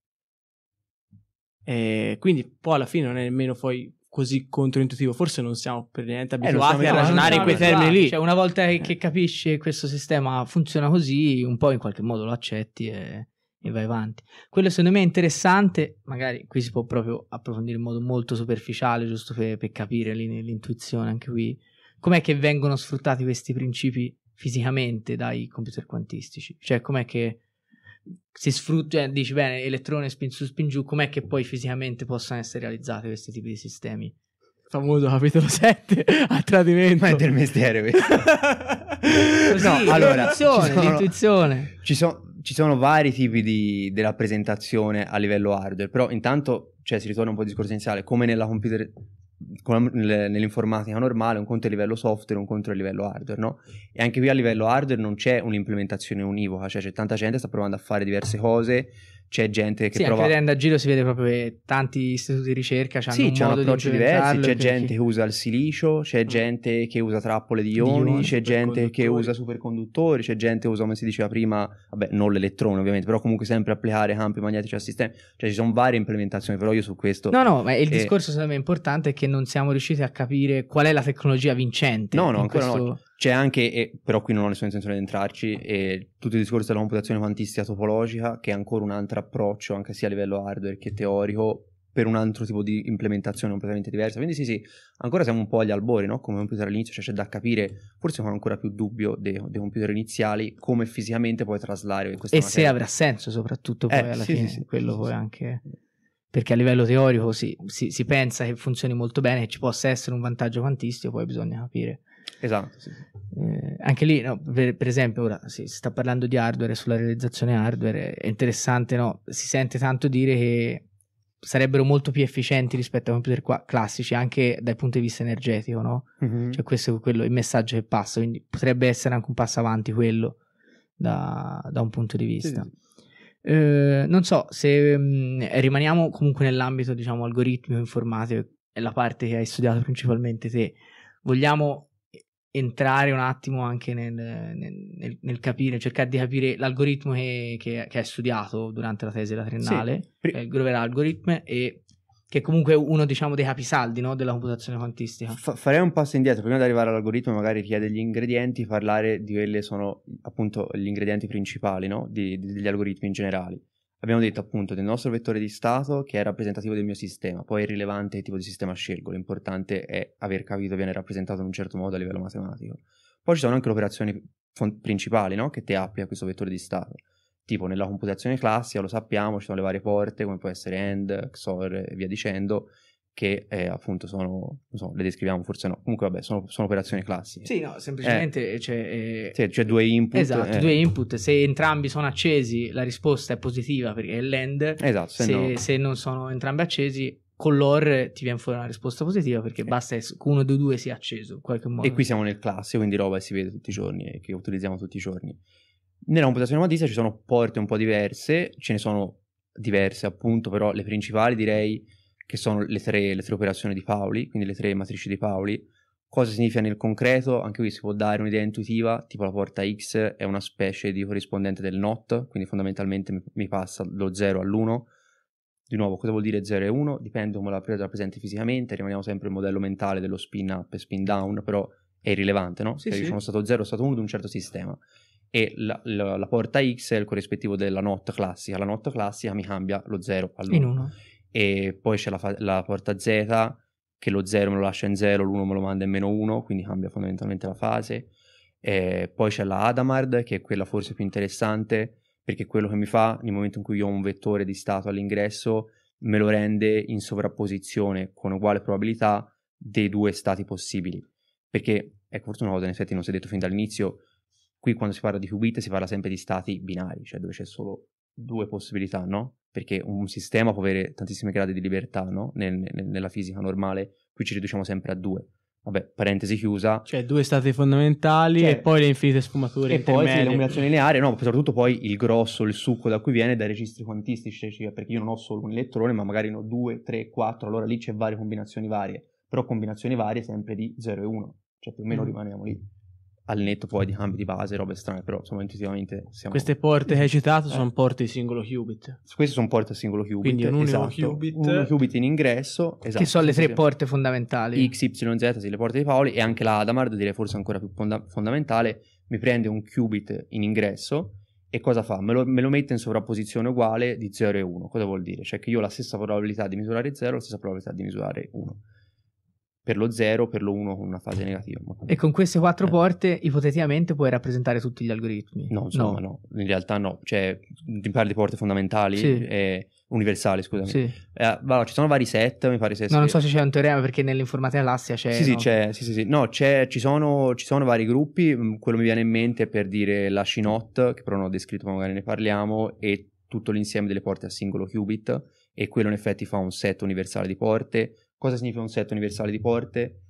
E quindi poi alla fine non è nemmeno poi così controintuitivo. Forse non siamo per niente non abituati siamo a abituati. ragionare in No, quei no, termini no, lì. Cioè, una volta che, Eh. che capisci che questo sistema funziona così, un po' in qualche modo lo accetti e, e vai avanti. Quello secondo me è interessante, magari qui si può proprio approfondire in modo molto superficiale, giusto per, per capire l'in- l'intuizione anche qui. Com'è che vengono sfruttati questi principi fisicamente dai computer quantistici? Cioè, com'è che si sfrutta, cioè, dici bene, elettrone spin su spin giù, com'è che poi fisicamente possono essere realizzati questi tipi di sistemi? Famoso capitolo sette a tradimento. Ma è del mestiere questo. Così, No, allora, l'intuizione, ci sono- l'intuizione. Ci, so- ci sono vari tipi di, di rappresentazione a livello hardware, però intanto cioè, si ritorna un po' al discorso iniziale, come nella computer, come nelle- nell'informatica normale, un conto è a livello software, un conto è a livello hardware, no? E anche qui a livello hardware non c'è un'implementazione univoca, cioè c'è tanta gente che sta provando a fare diverse cose, c'è gente che Sì, prova... anche vedendo a giro si vede proprio che tanti istituti di ricerca hanno Sì, un c'è modo di approcci diversi, implementarlo c'è che- gente che- che usa il silicio, c'è Mm. gente che usa trappole di Di ioni, ioni, c'è gente che superconduttori. usa superconduttori, c'è gente che usa, come si diceva prima, vabbè, non l'elettrone ovviamente, però comunque sempre applicare campi magnetici al sistema, cioè ci sono varie implementazioni, però io su questo... No, no, ma il E- discorso secondo me importante è che non siamo riusciti a capire qual è la tecnologia vincente. No, no, in ancora questo... no. C'è anche, e, però qui non ho nessuna intenzione di entrarci, e tutto il discorso della computazione quantistica topologica, che è ancora un altro approccio, anche sia a livello hardware che teorico, per un altro tipo di implementazione completamente diversa. Quindi sì, sì, ancora siamo un po' agli albori, no? Come computer all'inizio, cioè c'è da capire, forse con ancora più dubbio dei, dei computer iniziali, come fisicamente puoi traslare questa E materia. se avrà senso soprattutto poi Eh, alla sì, fine, sì, sì. quello poi anche... Perché a livello teorico si, si, si pensa che funzioni molto bene, che ci possa essere un vantaggio quantistico, poi bisogna capire. Esatto, sì, sì. Eh, anche lì, no, per, per esempio, ora si sta parlando di hardware e sulla realizzazione hardware, è interessante, no? Si sente tanto dire che sarebbero molto più efficienti rispetto ai computer qua- classici, anche dal punto di vista energetico, no? Mhm. Cioè questo è quello, il messaggio che passa, quindi potrebbe essere anche un passo avanti quello da, da un punto di Sì, vista. sì, sì. Eh, non so se mh, rimaniamo comunque nell'ambito, diciamo, algoritmico informatico, è la parte che hai studiato principalmente te. Vogliamo entrare un attimo anche nel, nel, nel- nel capire, cercare di capire l'algoritmo che, che, che hai studiato durante la tesi della triennale, Sì. Pri- che è il Grover Algorithm, e che comunque è uno, diciamo, dei capisaldi, no, della computazione quantistica. Fa- farei un passo indietro prima di arrivare all'algoritmo, magari richiede gli ingredienti, parlare di quelli sono appunto gli ingredienti principali, no? di, di- degli algoritmi in generale. Abbiamo detto appunto del nostro vettore di stato che è rappresentativo del mio sistema, poi è rilevante che tipo di sistema scelgo, l'importante è aver capito che viene rappresentato in un certo modo a livello matematico. Poi ci sono anche le operazioni fon- principali, no? Che ti applica questo vettore di stato. Tipo nella computazione classica, lo sappiamo, ci sono le varie porte, come può essere AND, X O R e via dicendo, che eh, appunto sono, non so, le descriviamo, forse no, comunque vabbè, sono, sono operazioni classiche. Sì, no, semplicemente eh, c'è... Eh, sì, c'è due input. Esatto, eh. due input, se entrambi sono accesi la risposta è positiva perché è l'AND, esatto, se, se, no... se non sono entrambi accesi con l'O R ti viene fuori una risposta positiva perché sì. basta che uno dei due sia acceso in qualche modo. E qui siamo nel classico, quindi roba che si vede tutti i giorni e che utilizziamo tutti i giorni. Nella computazione quantistica ci sono porte un po' diverse, ce ne sono diverse appunto, però le principali direi che sono le tre, le tre operazioni di Pauli, quindi le tre matrici di Pauli. Cosa significa nel concreto? Anche qui si può dare un'idea intuitiva, tipo la porta X è una specie di corrispondente del NOT, quindi fondamentalmente mi, mi passa lo zero all'uno. Di nuovo, cosa vuol dire zero e uno? Dipende come la rappresenti fisicamente, rimaniamo sempre il modello mentale dello spin up e spin down, però è irrilevante, no? Sì, Perché sì. sono stato zero, stato uno di un certo sistema. E la, la, la porta X è il corrispettivo della NOT classica. La NOT classica mi cambia lo zero all'uno. In uno. E poi c'è la, fa- la porta Z, che lo zero me lo lascia in zero, l'uno me lo manda in meno uno, quindi cambia fondamentalmente la fase. E poi c'è la Hadamard, che è quella forse più interessante, perché quello che mi fa, nel momento in cui io ho un vettore di stato all'ingresso, me lo rende in sovrapposizione con uguale probabilità dei due stati possibili. Perché, ecco, forse una cosa in effetti non si è detto fin dall'inizio, qui quando si parla di qubit si parla sempre di stati binari, cioè dove c'è solo due possibilità, no? Perché un sistema può avere tantissimi gradi di libertà, no? Nel, nel, nella fisica normale, qui ci riduciamo sempre a due. Vabbè, parentesi chiusa. Cioè due stati fondamentali cioè, e poi le infinite sfumature e poi sì, le combinazioni lineari, no, soprattutto poi il grosso, il succo da cui viene dai registri quantistici, cioè, perché io non ho solo un elettrone, ma magari ne ho due, tre, quattro, allora lì c'è varie combinazioni varie, però combinazioni varie sempre di zero e uno, cioè più o meno mm. rimaniamo lì. Al netto poi di cambi di base, robe strane, però insomma intuitivamente siamo... Queste porte che hai citato eh. sono porte di singolo qubit. Queste sono porte a singolo qubit. Quindi un unico esatto. qubit. Un qubit in ingresso. Esatto. Che sono le tre sì, porte fondamentali. X, Y, Z, sì, le porte di Pauli, e anche la Hadamard, direi forse ancora più fonda- fondamentale, mi prende un qubit in ingresso e cosa fa? Me lo, me lo mette in sovrapposizione uguale di zero e uno. Cosa vuol dire? Cioè che io ho la stessa probabilità di misurare zero, la stessa probabilità di misurare uno. Per lo zero, per lo uno con una fase negativa. E con queste quattro eh. porte ipoteticamente puoi rappresentare tutti gli algoritmi? No, insomma no, no. In realtà no, cioè ti parli di porte fondamentali sì. e universali, scusami. Sì. Eh, allora, ci sono vari set, mi pare se... No, non so se c'è un teorema perché nell'informatica classica c'è... Sì, sì, no? c'è, sì, sì, sì. No, c'è, ci sono, ci sono vari gruppi, quello mi viene in mente per dire la SHINOT, che però non ho descritto, ma magari ne parliamo, e tutto l'insieme delle porte a singolo qubit, e quello in effetti fa un set universale di porte. Cosa significa un set universale di porte?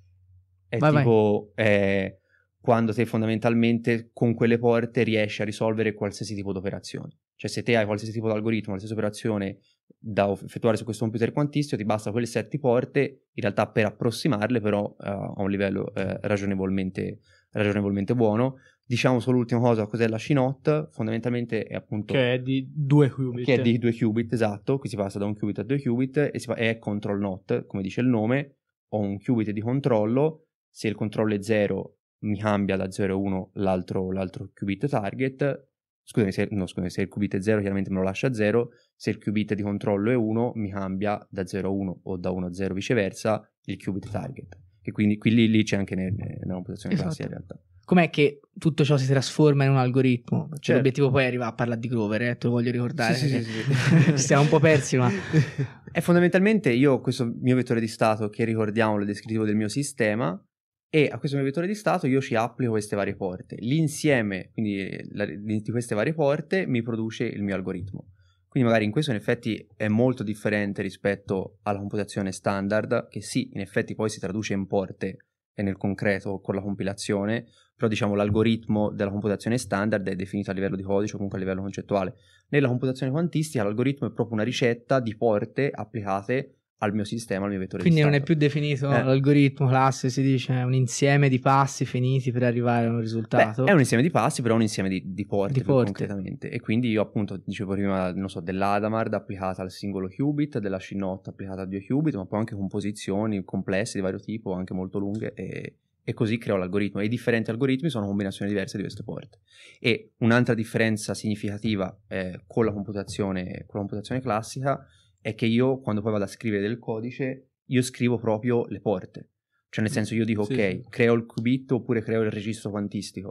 È vai, tipo eh, quando te fondamentalmente con quelle porte riesci a risolvere qualsiasi tipo di operazione. Cioè se te hai qualsiasi tipo di algoritmo, qualsiasi operazione da effettuare su questo computer quantistico, ti basta quelle sette porte, in realtà per approssimarle però uh, a un livello uh, ragionevolmente, ragionevolmente buono. Diciamo solo l'ultima cosa, cos'è la SHINOT? Fondamentalmente è appunto... Che è di due qubit. Che è di due qubit, esatto. Qui si passa da un qubit a due qubit e si fa, è control not, come dice il nome. Ho un qubit di controllo. Se il controllo è zero, mi cambia da zero a uno l'altro, l'altro qubit target. Scusami se, no, scusami, se il qubit è zero, chiaramente me lo lascia a zero. Se il qubit di controllo è uno, mi cambia da zero a uno o da uno a zero viceversa il qubit target. E quindi qui lì, lì c'è anche nel, nella computazione esatto. classica in realtà. Com'è che tutto ciò si trasforma in un algoritmo? Cioè, certo. L'obiettivo poi è arrivare a parlare di Grover, eh? Te lo voglio ricordare. Sì, sì, sì, sì. Stiamo un po' persi, ma... È fondamentalmente io questo mio vettore di stato che ricordiamo, il descrittivo del mio sistema, e a questo mio vettore di stato io ci applico queste varie porte. L'insieme quindi la, di queste varie porte mi produce il mio algoritmo. Quindi magari in questo in effetti è molto differente rispetto alla computazione standard, che sì, in effetti poi si traduce in porte e nel concreto con la compilazione, però diciamo l'algoritmo della computazione standard è definito a livello di codice o comunque a livello concettuale. Nella computazione quantistica l'algoritmo è proprio una ricetta di porte applicate al mio sistema, al mio vettore Quindi di stato. Non è più definito eh. l'algoritmo classe, si dice è un insieme di passi finiti per arrivare a un risultato. Beh, è un insieme di passi, però è un insieme di, di porte, di porte. concretamente. E quindi io appunto dicevo prima, non so, dell'Hadamard applicata al singolo qubit, della SHINOT applicata a due qubit, ma poi anche composizioni complesse di vario tipo, anche molto lunghe, e, e così creo l'algoritmo. E i differenti algoritmi sono combinazioni diverse di queste porte. E un'altra differenza significativa eh, con la computazione, con la computazione classica è che io, quando poi vado a scrivere del codice, io scrivo proprio le porte. Cioè nel senso io dico, sì, ok, creo il qubit oppure creo il registro quantistico.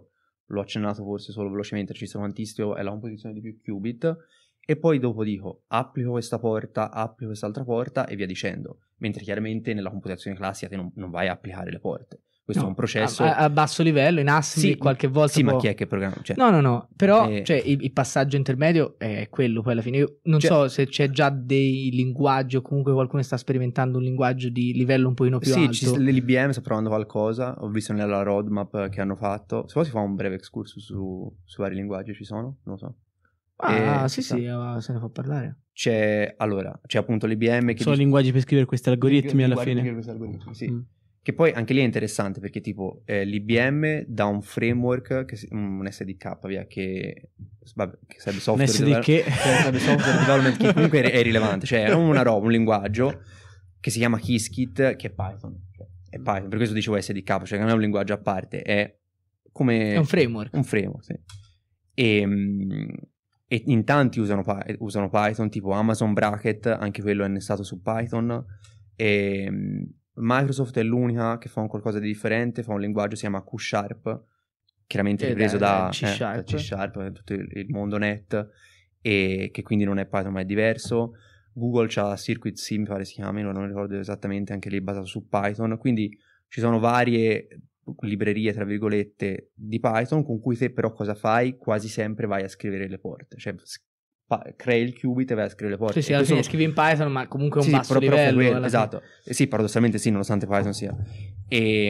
l'ho accennato forse solo velocemente, il registro quantistico è la composizione di più qubit, e poi dopo dico applico questa porta, applico quest'altra porta e via dicendo, mentre chiaramente nella computazione classica te non, non vai a applicare le porte. Questo no, è un processo a, a basso livello, in assembly, sì, qualche volta sì, può... ma chi è che programma? Cioè, no, no, no, però eh... cioè, il, il passaggio intermedio è quello poi alla fine. Io non cioè... so se c'è già dei linguaggi o comunque qualcuno sta sperimentando un linguaggio di livello un pochino più sì, alto. Sì, l'I B M sta provando qualcosa, ho visto nella roadmap che hanno fatto. Se vuoi si fa un breve excursus su, su vari linguaggi, ci sono? Non lo so. Ah, e, sì, sì, uh, se ne può parlare. C'è, allora, c'è appunto l'I B M che sono dice... linguaggi per scrivere questi algoritmi alla fine. Per questi algoritmi, sì. Mm. Che poi anche lì è interessante perché tipo eh, l'I B M dà un framework, che, un S D K via, che, vabbè, che sarebbe software, un S D che... sarebbe software development, che comunque è, è rilevante, cioè è una roba, un linguaggio che si chiama Qiskit, che è Python, cioè, è Python, per questo dicevo S D K, cioè non è un linguaggio a parte, è come... È un framework. Un framework, sì. E... E in tanti usano, usano Python, tipo Amazon Bracket, anche quello è innestato su Python. E Microsoft è l'unica che fa un qualcosa di differente, fa un linguaggio che si chiama Q Sharp, chiaramente eh, ripreso da, da, C eh, Sharp. da C Sharp, tutto il, il mondo net, e che quindi non è Python ma è diverso. Google c'ha Circuit C, mi pare si chiami, non ricordo esattamente, anche lì basato su Python. Quindi ci sono varie librerie tra virgolette di Python con cui te però cosa fai? Quasi sempre vai a scrivere le porte, cioè pa- crei il qubit e vai a scrivere le porte. Sì, sì, alla fine scrivi in Python ma comunque un sì, basso sì, però, livello però quello, esatto, eh, sì, paradossalmente sì, nonostante Python sia e,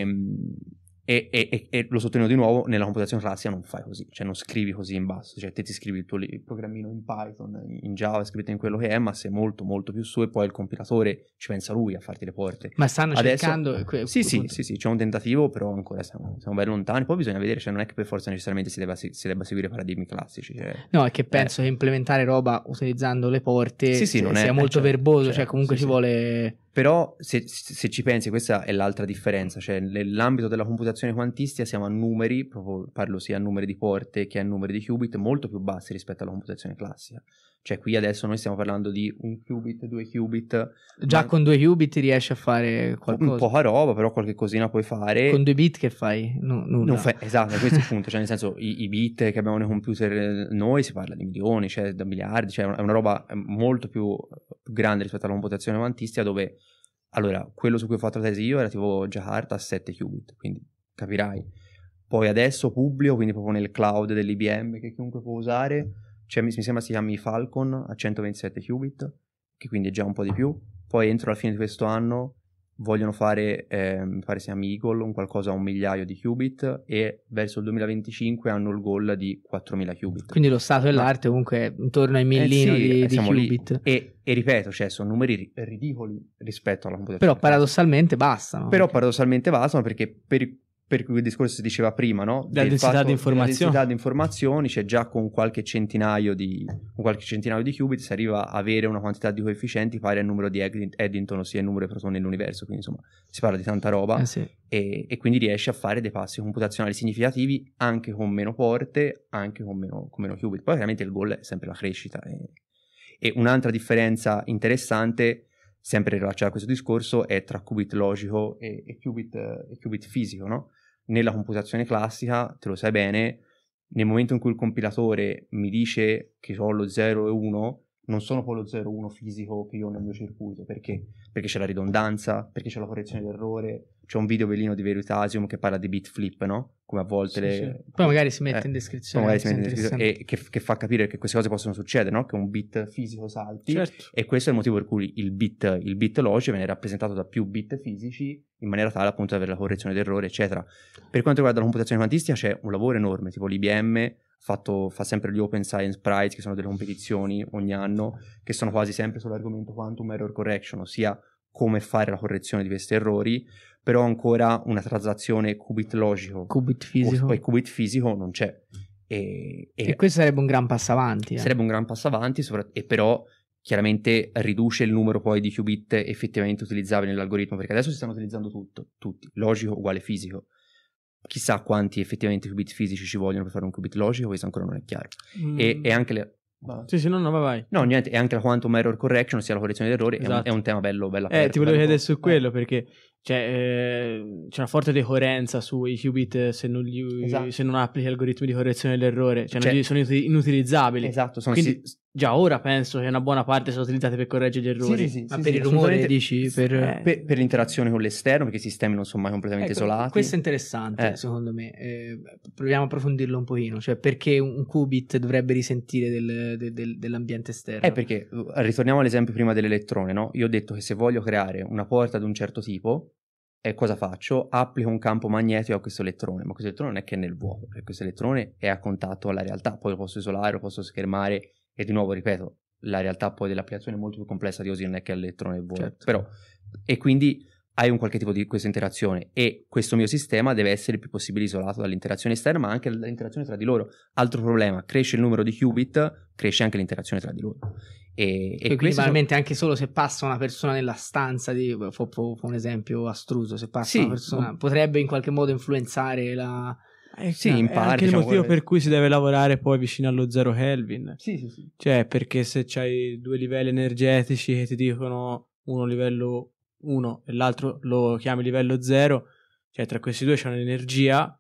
e, e, e lo sottolineo di nuovo, nella computazione classica non fai così, cioè non scrivi così in basso, cioè te ti scrivi il tuo li- il programmino in Python, in JavaScript, in quello che è, ma sei molto molto più su e poi il compilatore ci pensa lui a farti le porte. Ma stanno adesso, cercando que- sì, sì, punto. sì, sì, c'è un tentativo, però ancora siamo, siamo ben lontani, poi bisogna vedere, cioè non è che per forza necessariamente si debba, si, si debba seguire paradigmi classici, cioè, no, è che penso eh. che implementare roba utilizzando le porte sì, sì, non sia è, molto cioè, verboso, cioè, cioè comunque sì, ci sì. vuole... Però se, se ci pensi, questa è l'altra differenza, cioè nell'ambito della computazione quantistica siamo a numeri, proprio parlo sia a numeri di porte che a numeri di qubit, molto più bassi rispetto alla computazione classica. Cioè qui adesso noi stiamo parlando di un qubit, due qubit. Già ma... con due qubit riesci a fare qualcosa. Un poca roba, però qualche cosina puoi fare. Con due bit che fai? No, nulla. Non fai, esatto, questo è il punto, cioè nel senso i, i bit che abbiamo nei computer noi si parla di milioni, cioè da miliardi, cioè è una roba molto più, più grande rispetto alla computazione quantistica dove, allora, quello su cui ho fatto la tesi io era tipo Jakarta a sette qubit, quindi capirai. Poi adesso pubblico, quindi proprio nel cloud dell'I B M che chiunque può usare, cioè mi, mi sembra si chiami Falcon a centoventisette qubit, che quindi è già un po' di più. Poi entro la fine di questo anno vogliono fare, eh, mi pare sia Eagle, un qualcosa a un migliaio di qubit e verso il duemilaventicinque hanno il goal di quattromila qubit. Quindi lo stato dell'arte comunque è intorno ai millino eh sì, di, di qubit. E, e ripeto, cioè sono numeri ridicoli rispetto alla computazione. Però paradossalmente bastano. Però per... paradossalmente bastano perché per... per cui il discorso si diceva prima, no? La densità di informazioni. La densità di informazioni, cioè già con qualche centinaio di con qualche centinaio di qubit si arriva a avere una quantità di coefficienti pari al numero di Eddington, ossia il numero di protoni nell'universo, quindi insomma si parla di tanta roba eh sì. e, e quindi riesci a fare dei passi computazionali significativi anche con meno porte, anche con meno, con meno qubit. Poi ovviamente il goal è sempre la crescita e, e un'altra differenza interessante sempre relacciata a questo discorso è tra qubit logico e, e, qubit, e qubit fisico, no? Nella computazione classica, te lo sai bene, nel momento in cui il compilatore mi dice che ho lo zero e uno, non sono poi lo zero e uno fisico che io ho nel mio circuito. Perché? Perché c'è la ridondanza, perché c'è la correzione d'errore. C'è un video bellino di Veritasium che parla di bit flip, no? Come a volte sì, le... Sì. Poi magari si mette eh, in descrizione. Poi magari si mette in descrizione e che, che fa capire che queste cose possono succedere, no? Che un bit fisico salti. Certo. E questo è il motivo per cui il bit, il bit logico viene rappresentato da più bit fisici in maniera tale appunto da avere la correzione d'errore, eccetera. Per quanto riguarda la computazione quantistica c'è un lavoro enorme, tipo l'I B M fatto, fa sempre gli Open Science Prize, che sono delle competizioni ogni anno, che sono quasi sempre sull'argomento quantum error correction, ossia come fare la correzione di questi errori, però ancora una transazione qubit logico qubit fisico o, o qubit fisico non c'è. E, e, e questo sarebbe un gran passo avanti. Eh. Sarebbe un gran passo avanti, sopra, e però chiaramente riduce il numero poi di qubit effettivamente utilizzabili nell'algoritmo, perché adesso si stanno utilizzando tutto, tutti, logico uguale fisico. Chissà quanti effettivamente qubit fisici ci vogliono per fare un qubit logico, questo ancora non è chiaro. Mm. E, e anche le... Sì, sì, no, no, vai, vai. No, niente, e anche la quantum error correction, ossia la correzione d'errori, esatto. è, un, è un tema bello, bello aperto. Eh, ti volevo chiedere su quello, perché cioè, eh, c'è una forte decoerenza sui qubit se non, gli, esatto. se non applichi algoritmi di correzione dell'errore, cioè, cioè non, sono inutilizzabili. Esatto, sono quindi si... già ora penso che una buona parte sono utilizzate per correggere gli errori. Sì, sì, sì, ma sì, per sì, il rumore dici? Per... Eh. Per, per l'interazione con l'esterno, perché i sistemi non sono mai completamente ecco, isolati. Questo è interessante, eh. secondo me. Eh, proviamo a approfondirlo un pochino. Cioè, perché un qubit dovrebbe risentire del, del, del, dell'ambiente esterno? È perché, ritorniamo all'esempio prima dell'elettrone, no? Io ho detto che se voglio creare una porta di un certo tipo, eh, cosa faccio? Applico un campo magnetico a questo elettrone, ma questo elettrone non è che è nel vuoto, perché questo elettrone è a contatto alla realtà, poi lo posso isolare, lo posso schermare, e di nuovo, ripeto, la realtà poi dell'applicazione è molto più complessa di così, non è che l'elettrone è vuoto. Certo. Però, e quindi hai un qualche tipo di questa interazione, e questo mio sistema deve essere il più possibile isolato dall'interazione esterna, ma anche dall'interazione tra di loro. Altro problema, cresce il numero di qubit, cresce anche l'interazione tra di loro. E, e quindi banalmente sono... anche solo se passa una persona nella stanza di, fa, fa un esempio astruso, se passa sì, una persona ma... potrebbe in qualche modo influenzare la... Eh, sì, in è parte, anche diciamo, il motivo quello... per cui si deve lavorare poi vicino allo zero Kelvin. Sì, sì, sì. Cioè, perché se c'hai due livelli energetici che ti dicono uno livello uno e l'altro lo chiami livello zero, cioè tra questi due c'è un'energia,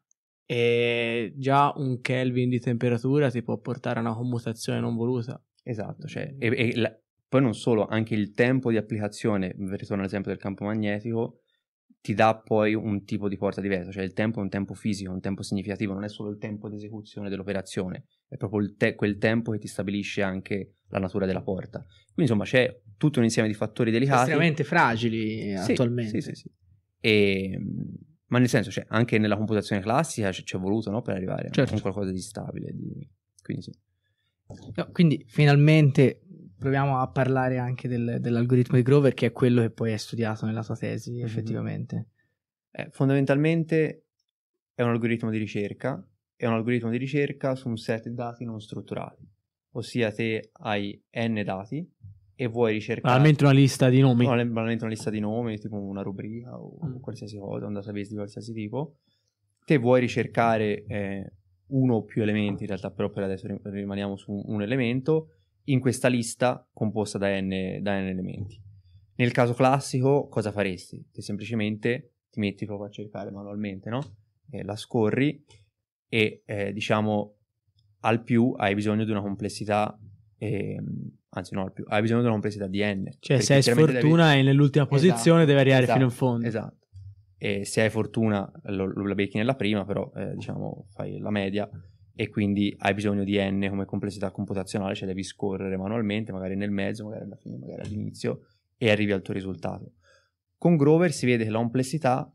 e già un Kelvin di temperatura ti può portare a una commutazione non voluta. Esatto, cioè, e, e la, poi non solo, anche il tempo di applicazione, ritorno all'esempio del campo magnetico, ti dà poi un tipo di porta diverso, cioè il tempo è un tempo fisico, un tempo significativo, non è solo il tempo di esecuzione dell'operazione, è proprio il te- quel tempo che ti stabilisce anche la natura della porta. Quindi insomma c'è tutto un insieme di fattori delicati. Estremamente fragili sì, attualmente. Sì, sì, sì. E, ma nel senso, cioè, anche nella computazione classica ci è voluto, no, per arrivare certo. a un qualcosa di stabile. Di... Quindi sì. No, quindi finalmente proviamo a parlare anche del, dell'algoritmo di Grover, che è quello che poi è studiato nella tua tesi, mm-hmm. effettivamente. Eh, fondamentalmente è un algoritmo di ricerca, è un algoritmo di ricerca su un set di dati non strutturati, ossia te hai n dati e vuoi ricercare... Banalmente una lista di nomi. Banalmente una lista di nomi, tipo una rubrica o mm. qualsiasi cosa, un database di qualsiasi tipo. Te vuoi ricercare eh, uno o più elementi, in realtà però per adesso rimaniamo su un elemento, in questa lista composta da n, da n elementi. Nel caso classico cosa faresti? Te semplicemente ti metti proprio a cercare manualmente, no? E la scorri e eh, diciamo al più hai bisogno di una complessità, eh, anzi no al più, hai bisogno di una complessità di n. Cioè se hai sfortuna devi... e nell'ultima posizione esatto, deve arrivare esatto, fino in fondo. Esatto. E se hai fortuna lo, lo becchi nella prima, però eh, diciamo fai la media e quindi hai bisogno di n come complessità computazionale, cioè devi scorrere manualmente, magari nel mezzo, magari alla fine, magari all'inizio, e arrivi al tuo risultato. Con Grover si vede che la complessità,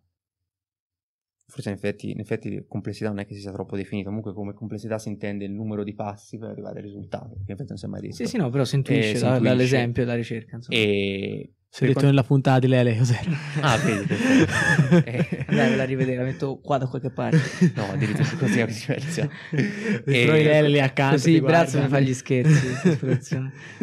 forse in effetti, in effetti complessità non è che sia troppo definito, comunque come complessità si intende il numero di passi per arrivare al risultato, che in effetti non si è mai detto. Sì, sì, no, però si intuisce, eh, da, dall'esempio della ricerca. Insomma. E... Si è detto quando... nella puntata di Lele cos'era? Ah, vedi, eh, dai, ve la rivedere, la metto qua da qualche parte. No, addirittura così è diversa. E poi Lele lì accanto. Così il braccio mi fa gli scherzi.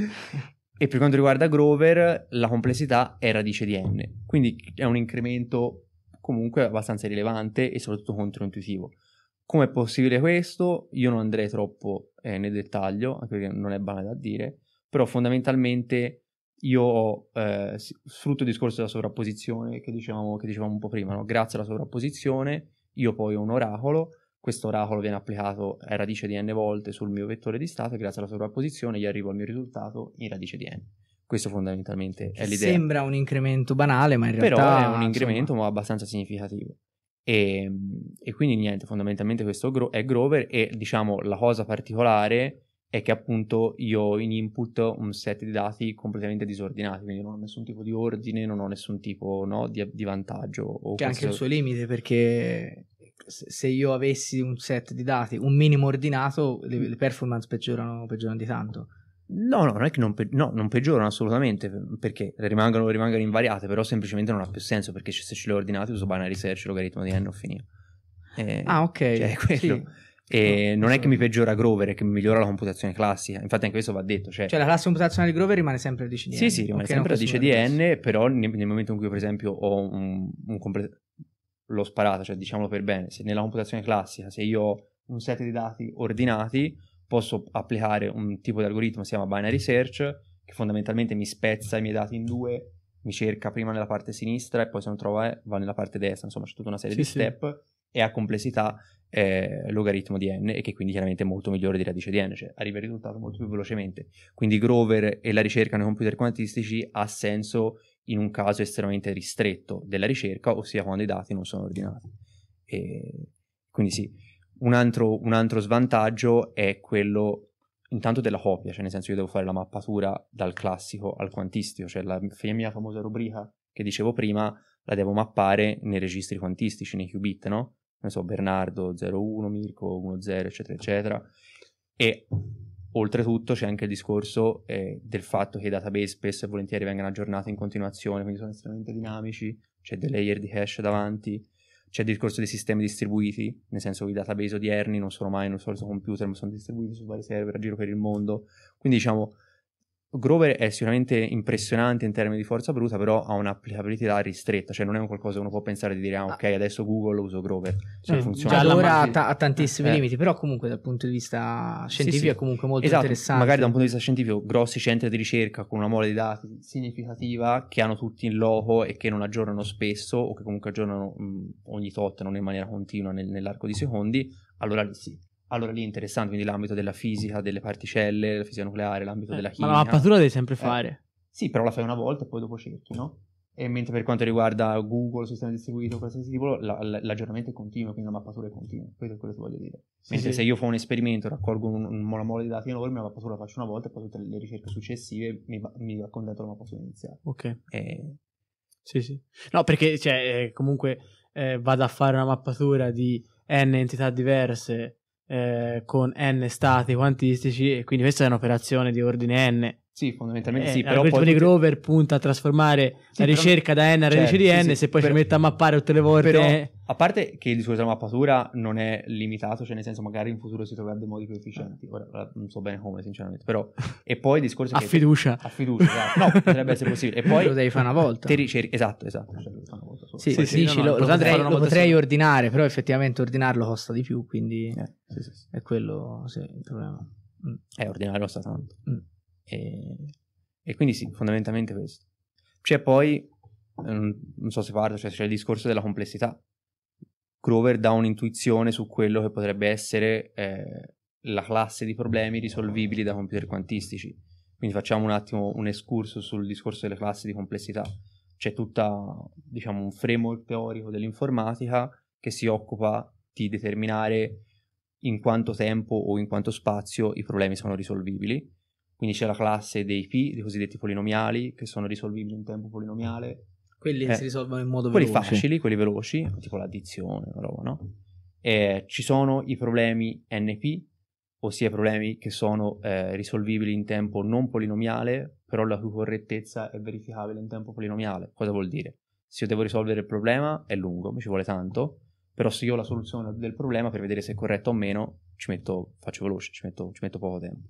E per quanto riguarda Grover, la complessità è radice di n, quindi è un incremento comunque abbastanza rilevante e soprattutto controintuitivo. Come è possibile questo? Io non andrei troppo eh, nel dettaglio, anche perché non è banale da dire, però fondamentalmente io ho eh, sfrutto il discorso della sovrapposizione che dicevamo, che dicevamo un po' prima, no? Grazie alla sovrapposizione io poi ho un oracolo, questo oracolo viene applicato a radice di n volte sul mio vettore di stato e grazie alla sovrapposizione io arrivo al mio risultato in radice di n. Questo fondamentalmente è l'idea. Sembra un incremento banale, ma in realtà... Però è un incremento insomma... ma abbastanza significativo. E, e quindi niente, fondamentalmente questo gro- è Grover e diciamo la cosa particolare è che appunto io ho in input un set di dati completamente disordinati, quindi non ho nessun tipo di ordine, non ho nessun tipo no, di, di vantaggio. O che ha anche il suo limite, perché se io avessi un set di dati, un minimo ordinato, le, le performance peggiorano, peggiorano di tanto. No, no, non è che non, pe- no, non peggiorano assolutamente, perché rimangono, rimangono invariate, però semplicemente non ha più senso, perché se ce le ho ordinate uso binary search, logaritmo di n ho finito. Eh, ah, ok. Cioè, quello. Sì. E no, non è che mi peggiora Grover, è che mi migliora la computazione classica. Infatti anche questo va detto. Cioè, cioè la classe computazionale di Grover rimane sempre radice di n. Sì, sì, rimane okay, sempre radice di n, però nel, nel momento in cui per esempio ho un, un completo... l'ho sparato, cioè diciamolo per bene, se nella computazione classica, se io ho un set di dati ordinati, posso applicare un tipo di algoritmo che si chiama binary search, che fondamentalmente mi spezza i miei dati in due mi cerca prima nella parte sinistra e poi se non trova E va nella parte destra, insomma c'è tutta una serie Sì, di sì. step e a complessità eh, logaritmo di n, e che quindi chiaramente è molto migliore di radice di n, cioè arriva il risultato molto più velocemente. Quindi Grover e la ricerca nei computer quantistici ha senso in un caso estremamente ristretto della ricerca, ossia quando i dati non sono ordinati. E quindi sì, un altro, un altro svantaggio è quello intanto della copia, cioè nel senso io devo fare la mappatura dal classico al quantistico, cioè la mia famosa rubrica che dicevo prima la devo mappare nei registri quantistici, nei qubit, no? Non so, Bernardo zero uno, Mirko uno zero, eccetera, eccetera. E oltretutto c'è anche il discorso eh, del fatto che i database spesso e volentieri vengono aggiornati in continuazione, quindi sono estremamente dinamici, c'è dei layer di cache davanti, c'è il discorso dei sistemi distribuiti, nel senso che i database odierni non sono mai in un solito computer, ma sono distribuiti su vari server a giro per il mondo. Quindi diciamo Grover è sicuramente impressionante in termini di forza bruta, però ha un'applicabilità ristretta, cioè non è un qualcosa che uno può pensare di dire ah ok adesso Google uso Grover, cioè Mm, funziona. già allora alla ha, ta- ha tantissimi Eh. limiti, però comunque dal punto di vista scientifico Sì, sì. è comunque molto Esatto, interessante. magari da un punto di vista scientifico grossi centri di ricerca con una mole di dati significativa che hanno tutti in loco e che non aggiornano spesso o che comunque aggiornano mh, ogni tot, non in maniera continua nel- nell'arco di secondi, allora lì sì. Allora lì è interessante, quindi l'ambito della fisica, delle particelle, la fisica nucleare, l'ambito Eh, della ma chimica. la mappatura devi sempre Eh. fare. Sì, però la fai una volta e poi dopo cerchi, no? E mentre per quanto riguarda Google, sistema distribuito, qualsiasi tipo, la- la- l'aggiornamento è continuo, quindi la mappatura è continua. Questo è quello che voglio dire. Sì, Mentre sì. se io faccio un esperimento, raccolgo un, un- una mole di dati enorme, la mappatura la faccio una volta e poi tutte le ricerche successive mi, mi accontento la mappatura iniziale. Ok. E... Sì, sì. No, perché cioè, eh, comunque eh, vado a fare una mappatura di n entità diverse eh, con n stati quantistici e quindi questa è un'operazione di ordine n. Sì, fondamentalmente Eh, sì, però l'algoritmo poi... di Grover punta a trasformare Sì, la però- ricerca da n a radice certo, di sì, n, sì, se poi però- ci mette a mappare tutte le volte... Però, a parte che il discorso della mappatura non è limitato, cioè nel senso magari in futuro si troverà dei modi più efficienti, ora, ora non so bene come sinceramente, però... E poi il discorso è a che... fiducia. A fiducia, esatto. No, potrebbe essere possibile. E poi... lo devi fare una volta. Te ricerchi... Esatto, esatto. Cioè, lo devi fare una volta solo. Sì, Sì, sì, sì, dici, no, no, lo, lo l'importante è potrei, fare una lo volta potrei sola. ordinare, però effettivamente ordinarlo costa di più, quindi Eh, sì, sì, sì. è quello sì, il problema. Mm. Eh, ordinare costa tanto. Mm. E... e quindi sì, fondamentalmente questo. C'è poi, ehm, non so se parlo, cioè c'è il discorso della complessità. Grover dà un'intuizione su quello che potrebbe essere eh, la classe di problemi risolvibili da computer quantistici. Quindi facciamo un attimo un escursus sul discorso delle classi di complessità. C'è tutta, diciamo, un framework teorico dell'informatica che si occupa di determinare in quanto tempo o in quanto spazio i problemi sono risolvibili. Quindi c'è la classe dei P, dei cosiddetti polinomiali, che sono risolvibili in tempo polinomiale. Quelli Eh, si risolvono in modo Quelli veloce. facili, quelli veloci, tipo l'addizione, una roba, no? E ci sono i problemi N P, ossia i problemi che sono eh, risolvibili in tempo non polinomiale, però la cui correttezza è verificabile in tempo polinomiale. Cosa vuol dire? Se io devo risolvere il problema è lungo, mi ci vuole tanto, però se io ho la soluzione del problema per vedere se è corretto o meno, ci metto, faccio veloce, ci metto, ci metto poco tempo.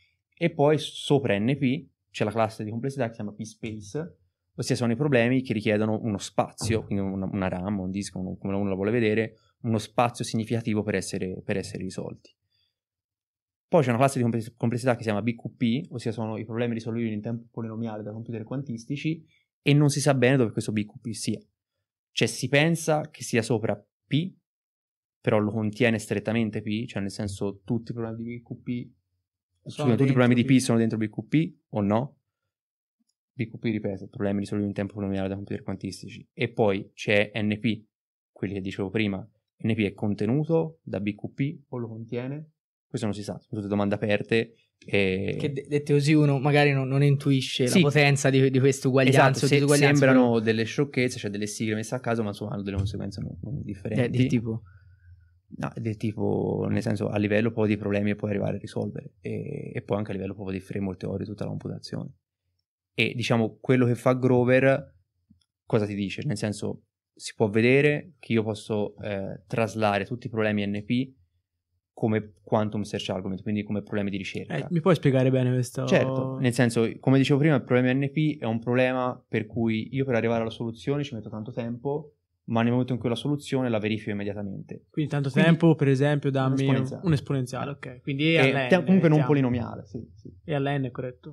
E poi sopra N P c'è la classe di complessità che si chiama P-space, ossia sono i problemi che richiedono uno spazio, quindi una, una RAM, un disco, uno, come uno la vuole vedere, uno spazio significativo per essere, per essere risolti. Poi c'è una classe di complessità che si chiama B Q P, ossia sono i problemi risolvibili in tempo polinomiale da computer quantistici, e non si sa bene dove questo B Q P sia. Cioè si pensa che sia sopra P, però lo contiene strettamente P, cioè nel senso tutti i problemi di B Q P, Sono tutti i problemi di dentro P sono dentro B Q P o no? B Q P, ripeto, problemi risolvibili in tempo polinomiale da computer quantistici. E poi c'è N P, quelli che dicevo prima. N P è contenuto da B Q P o lo contiene? Questo non si sa, sono tutte domande aperte. E... Che de- dette così uno magari non, non intuisce Sì. la potenza di, di questa uguaglianza. Esatto, o se- disuguaglianza, sembrano però- delle sciocchezze, cioè delle sigle messe a caso, ma insomma hanno delle conseguenze non, non eh, differenti. di tipo No, del tipo, nel senso, a livello poi di problemi che puoi arrivare a risolvere e, e poi anche a livello proprio di framework teorico di tutta la computazione. E diciamo, quello che fa Grover, cosa ti dice? Nel senso, si può vedere che io posso eh, traslare tutti i problemi N P come quantum search algorithm, quindi come problemi di ricerca. Eh, mi puoi spiegare bene questo? Certo, nel senso, come dicevo prima, il problema N P è un problema per cui io per arrivare alla soluzione ci metto tanto tempo, ma nel momento in cui la soluzione la verifico immediatamente. Quindi tanto Quindi- tempo, per esempio, dammi un esponenziale. esponenziale, un esponenziale, ok. Quindi E E alla te- n, comunque non mettiamo. polinomiale, sì, sì. E alla n è corretto.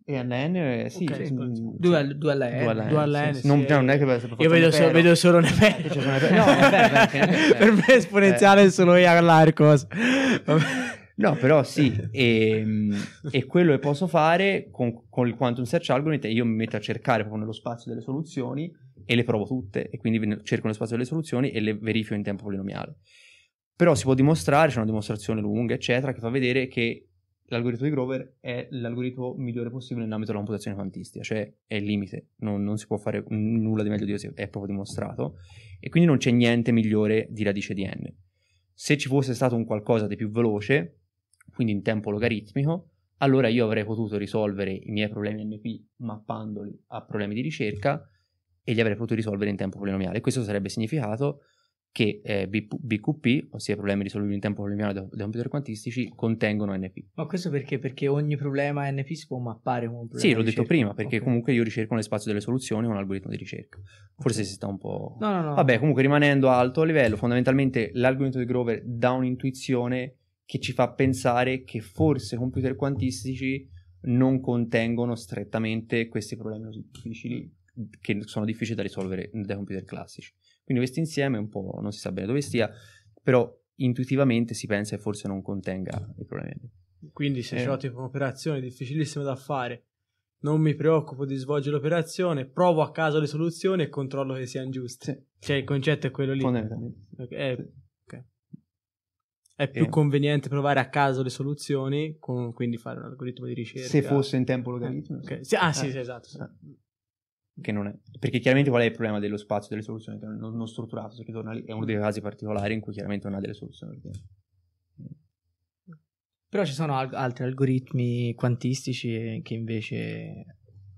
E N N, eh, sì, Ok, sì, Due al- due alla N. Due alla N, Due alla sì, N, sì. sì, Non, eh. non è che per essere Io vedo, so- vedo solo Nepero. Cioè, sono Nepero. No, vabbè, vabbè, anche Nepero. Per me è esponenziale è solo io alla cosa. Vabbè. No, però sì, e, e quello che posso fare con, con il Quantum Search Algorithm è io mi metto a cercare proprio nello spazio delle soluzioni e le provo tutte, e quindi cerco nello spazio delle soluzioni e le verifico in tempo polinomiale. Però si può dimostrare, c'è una dimostrazione lunga, eccetera, che fa vedere che l'algoritmo di Grover è l'algoritmo migliore possibile nell'ambito della computazione quantistica, cioè è il limite, non, non si può fare nulla di meglio di così, è proprio dimostrato, e quindi non c'è niente migliore di radice di n. Se ci fosse stato un qualcosa di più veloce, quindi in tempo logaritmico, allora io avrei potuto risolvere i miei problemi N P mappandoli a problemi di ricerca e li avrei potuti risolvere in tempo polinomiale. Questo sarebbe significato che eh, B Q P, ossia problemi risolvibili in tempo polinomiale dai da computer quantistici, contengono N P. Ma questo perché? Perché ogni problema N P si può mappare come un problema Sì, l'ho di detto ricerca. prima, perché Ok. comunque io ricerco nello spazio delle soluzioni con un algoritmo di ricerca. Forse si sta un po'... No, no, no. Vabbè, comunque rimanendo a alto livello, fondamentalmente l'algoritmo di Grover dà un'intuizione che ci fa pensare che forse computer quantistici non contengono strettamente questi problemi così difficili, che sono difficili da risolvere dai computer classici. Quindi questi insieme un po' non si sa bene dove stia, però intuitivamente si pensa che forse non contenga i problemi. Quindi se Eh. ho tipo un'operazione difficilissima da fare, non mi preoccupo di svolgere l'operazione, provo a caso le soluzioni e controllo che siano giuste. Sì. Cioè il concetto è quello lì. Fondamentalmente. Ok, È, Sì. ok. È più Eh. conveniente provare a caso le soluzioni, con- quindi fare un algoritmo di ricerca. Se fosse in tempo logaritmico. Ok. Sì, ah sì, Eh. sì, esatto. Sì. Eh. Che non è, perché chiaramente qual è il problema dello spazio delle soluzioni che non, non strutturato, se ritorna lì, è uno dei casi particolari in cui chiaramente non ha delle soluzioni. Però ci sono al- altri algoritmi quantistici che invece,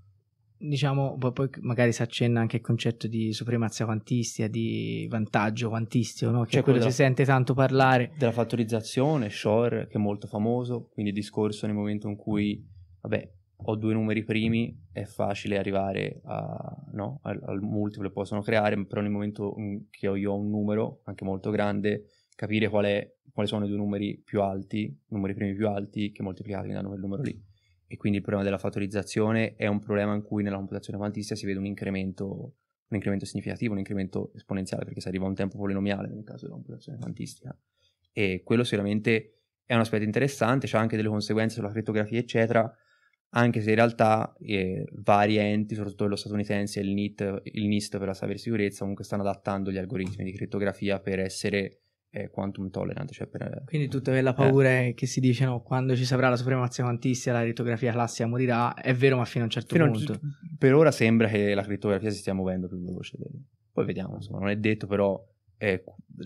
diciamo, poi, poi magari si accenna anche il concetto di supremazia quantistica, di vantaggio quantistico, no? Che Cioè è quello quello si della- sente tanto parlare. Della fattorizzazione, Shor, che è molto famoso, quindi il discorso nel momento in cui, vabbè, ho due numeri primi, è facile arrivare a, no, al, al multiplo che possono creare, però nel momento in che ho, io ho un numero anche molto grande, capire qual è, quali sono i due numeri più alti, numeri primi più alti, che moltiplicati mi danno quel numero lì. E quindi il problema della fattorizzazione è un problema in cui nella computazione quantistica si vede un incremento, un incremento significativo, un incremento esponenziale, perché si arriva a un tempo polinomiale nel caso della computazione quantistica. E quello sicuramente è un aspetto interessante, c'ha anche delle conseguenze sulla crittografia, eccetera, anche se in realtà eh, vari enti, soprattutto quello statunitense e il N I T, il NIST per la cybersicurezza, comunque stanno adattando gli algoritmi di crittografia per essere eh, quantum tolerant, cioè per... Quindi tutta quella paura è che si dice no, quando ci saprà la supremazia quantistica la crittografia classica morirà, è vero ma fino a un certo Fino a- punto. per ora sembra che la crittografia si stia muovendo più veloce. Poi vediamo, insomma, non è detto, però eh,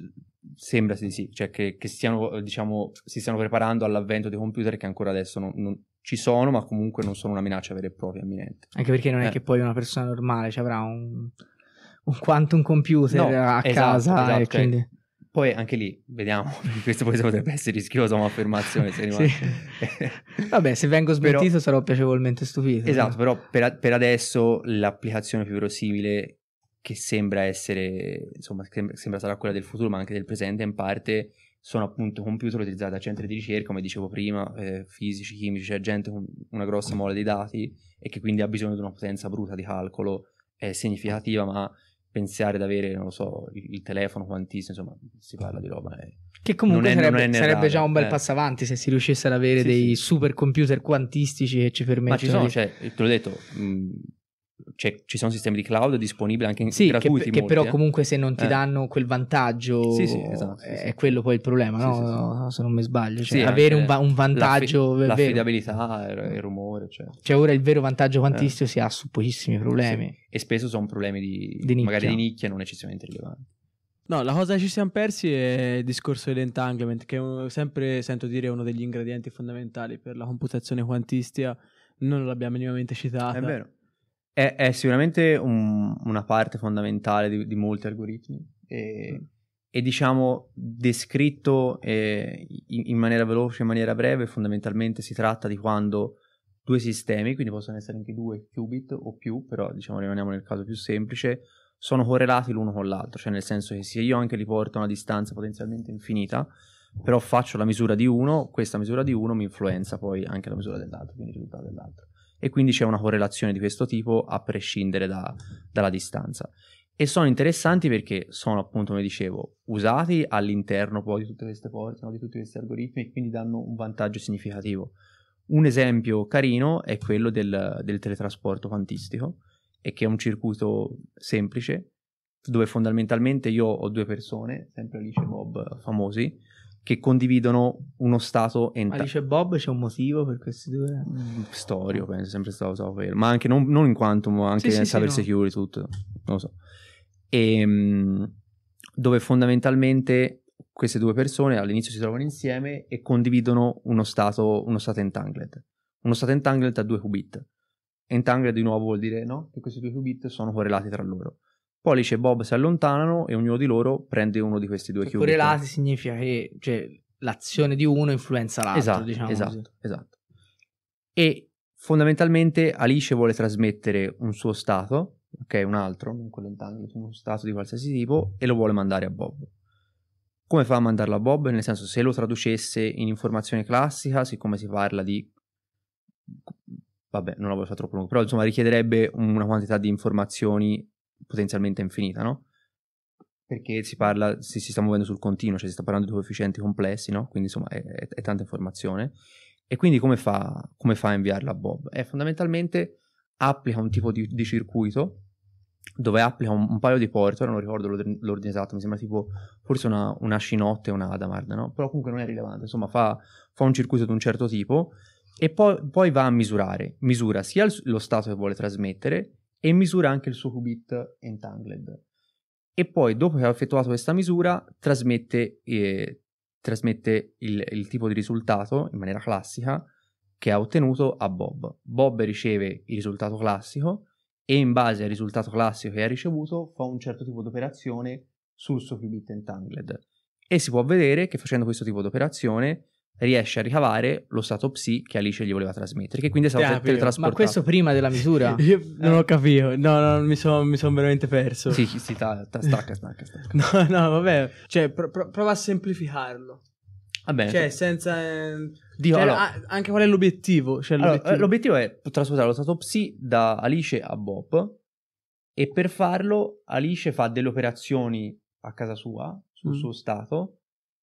sembra di sì, cioè che, che stiano, diciamo, si stiano preparando all'avvento dei computer che ancora adesso non, non ci sono, ma comunque non sono una minaccia vera e propria imminente. Anche perché non è Eh. che poi una persona normale ci avrà un, un quantum computer No, a esatto, casa esatto, e cioè, quindi... Poi anche lì, vediamo, perché questo poi potrebbe essere rischioso come affermazione. Se rimane... Sì. Vabbè, se vengo smentito Però- sarò piacevolmente stupito. Esatto, però per, per adesso l'applicazione più verosimile, che sembra essere, insomma, sembra, sembra sarà quella del futuro, ma anche del presente in parte, sono appunto computer utilizzati da centri di ricerca, come dicevo prima, eh, fisici, chimici, cioè gente con una grossa mole di dati e che quindi ha bisogno di una potenza bruta di calcolo eh, significativa, ma pensare ad avere, non lo so, il, il telefono quantissimo, insomma, si parla di roba. Eh. Che comunque Non è- sarebbe, non è nel sarebbe radar, già un bel eh. passo avanti se si riuscisse ad avere Sì, dei sì. supercomputer quantistici che ci permettono Ma ci sono, di... cioè, te l'ho detto, mh, cioè, ci sono sistemi di cloud disponibili anche in Sì, che, gratuiti, che molti, però eh. comunque se non ti Eh. danno quel vantaggio Sì, sì, esatto, sì, è sì. quello poi il problema, Sì, no? sì, sì. No, se non mi sbaglio, cioè, Sì, avere anche un, va- un vantaggio l'affi- è vero. l'affidabilità, il, il rumore, cioè. Cioè ora il vero vantaggio quantistico si ha su pochissimi problemi. Sì. E spesso sono problemi di, Di nicchia. magari di nicchia, non eccessivamente rilevanti. No, la cosa che ci siamo persi è il discorso dell'entanglement, che è un- sempre sento dire è uno degli ingredienti fondamentali per la computazione quantistica. Noi non l'abbiamo minimamente citata. È vero. È, è sicuramente un- una parte fondamentale di, di molti algoritmi e, Mm. e diciamo descritto eh, in, in maniera veloce, in maniera breve, fondamentalmente si tratta di quando due sistemi, quindi possono essere anche due qubit o più, però diciamo rimaniamo nel caso più semplice, sono correlati l'uno con l'altro, cioè nel senso che se io anche li porto a una distanza potenzialmente infinita, però faccio la misura di uno, questa misura di uno mi influenza poi anche la misura dell'altro, quindi il risultato dell'altro. e quindi c'è una correlazione di questo tipo a prescindere da, dalla distanza. E sono interessanti perché sono, appunto, come dicevo, usati all'interno poi di tutte queste porte, no? Di tutti questi algoritmi, e quindi danno un vantaggio significativo. Un esempio carino è quello del, del teletrasporto quantistico, e che è un circuito semplice dove fondamentalmente io ho due persone, sempre Alice e Bob famosi, che condividono uno stato entale. Alice e Bob, c'è un motivo per questi due? Mm, Storico, penso, sempre stato usato per, ma anche non, non in quantum, ma anche Sì, nel sì, cyber sì, no. security, tutto, non lo so. E mh, dove fondamentalmente queste due persone all'inizio si trovano insieme e condividono uno stato, uno stato entangled. Uno stato entangled a due qubit. Entangled di nuovo vuol dire, no? Che questi due qubit sono correlati tra loro. Poi Alice e Bob si allontanano e ognuno di loro prende uno di questi due Cioè, qubit. correlati significa che, cioè, l'azione di uno influenza l'altro, Esatto, diciamo esatto, così. esatto. E fondamentalmente Alice vuole trasmettere un suo stato, ok, un altro, non quello entangled, uno stato di qualsiasi tipo, e lo vuole mandare a Bob. Come fa a mandarlo a Bob? Nel senso, se lo traducesse in informazione classica, siccome si parla di... vabbè, non la voglio fare troppo lungo, però insomma richiederebbe una quantità di informazioni potenzialmente infinita, no? Perché si parla, si, si sta muovendo sul continuo, cioè si sta parlando di coefficienti complessi, no? Quindi insomma è, è, è tanta informazione. E quindi come fa, come fa a inviarla a Bob? È fondamentalmente applica un tipo di, di circuito dove applica un, un paio di porte, ora non ricordo l'ordine, l'ordine esatto, mi sembra tipo forse una, una C notte e una Hadamard, no? Però comunque non è rilevante, insomma fa, fa un circuito di un certo tipo e poi, poi va a misurare, misura sia il, lo stato che vuole trasmettere e misura anche il suo qubit entangled. E poi, dopo che ha effettuato questa misura, trasmette, eh, trasmette il, il tipo di risultato in maniera classica che ha ottenuto a Bob. Bob riceve il risultato classico e in base al risultato classico che ha ricevuto fa un certo tipo di operazione sul suo qubit entangled. E si può vedere che facendo questo tipo di operazione riesce a ricavare lo stato psi che Alice gli voleva trasmettere, che quindi è stato Ah, te- teletrasportato. Ma questo prima della misura? Io non ho capito, no, no, mi sono mi son veramente perso. Sì, si ta- ta- stacca, stacca, stacca. No, no, vabbè, cioè pro- pro- prova a semplificarlo. Va bene. Cioè, senza... eh, Dico, cioè, allora- a- anche qual è l'obiettivo? Cioè, Allora, l'obiettivo... eh, l'obiettivo è trasportare lo stato psi da Alice a Bob, e per farlo Alice fa delle operazioni a casa sua sul Mm. suo stato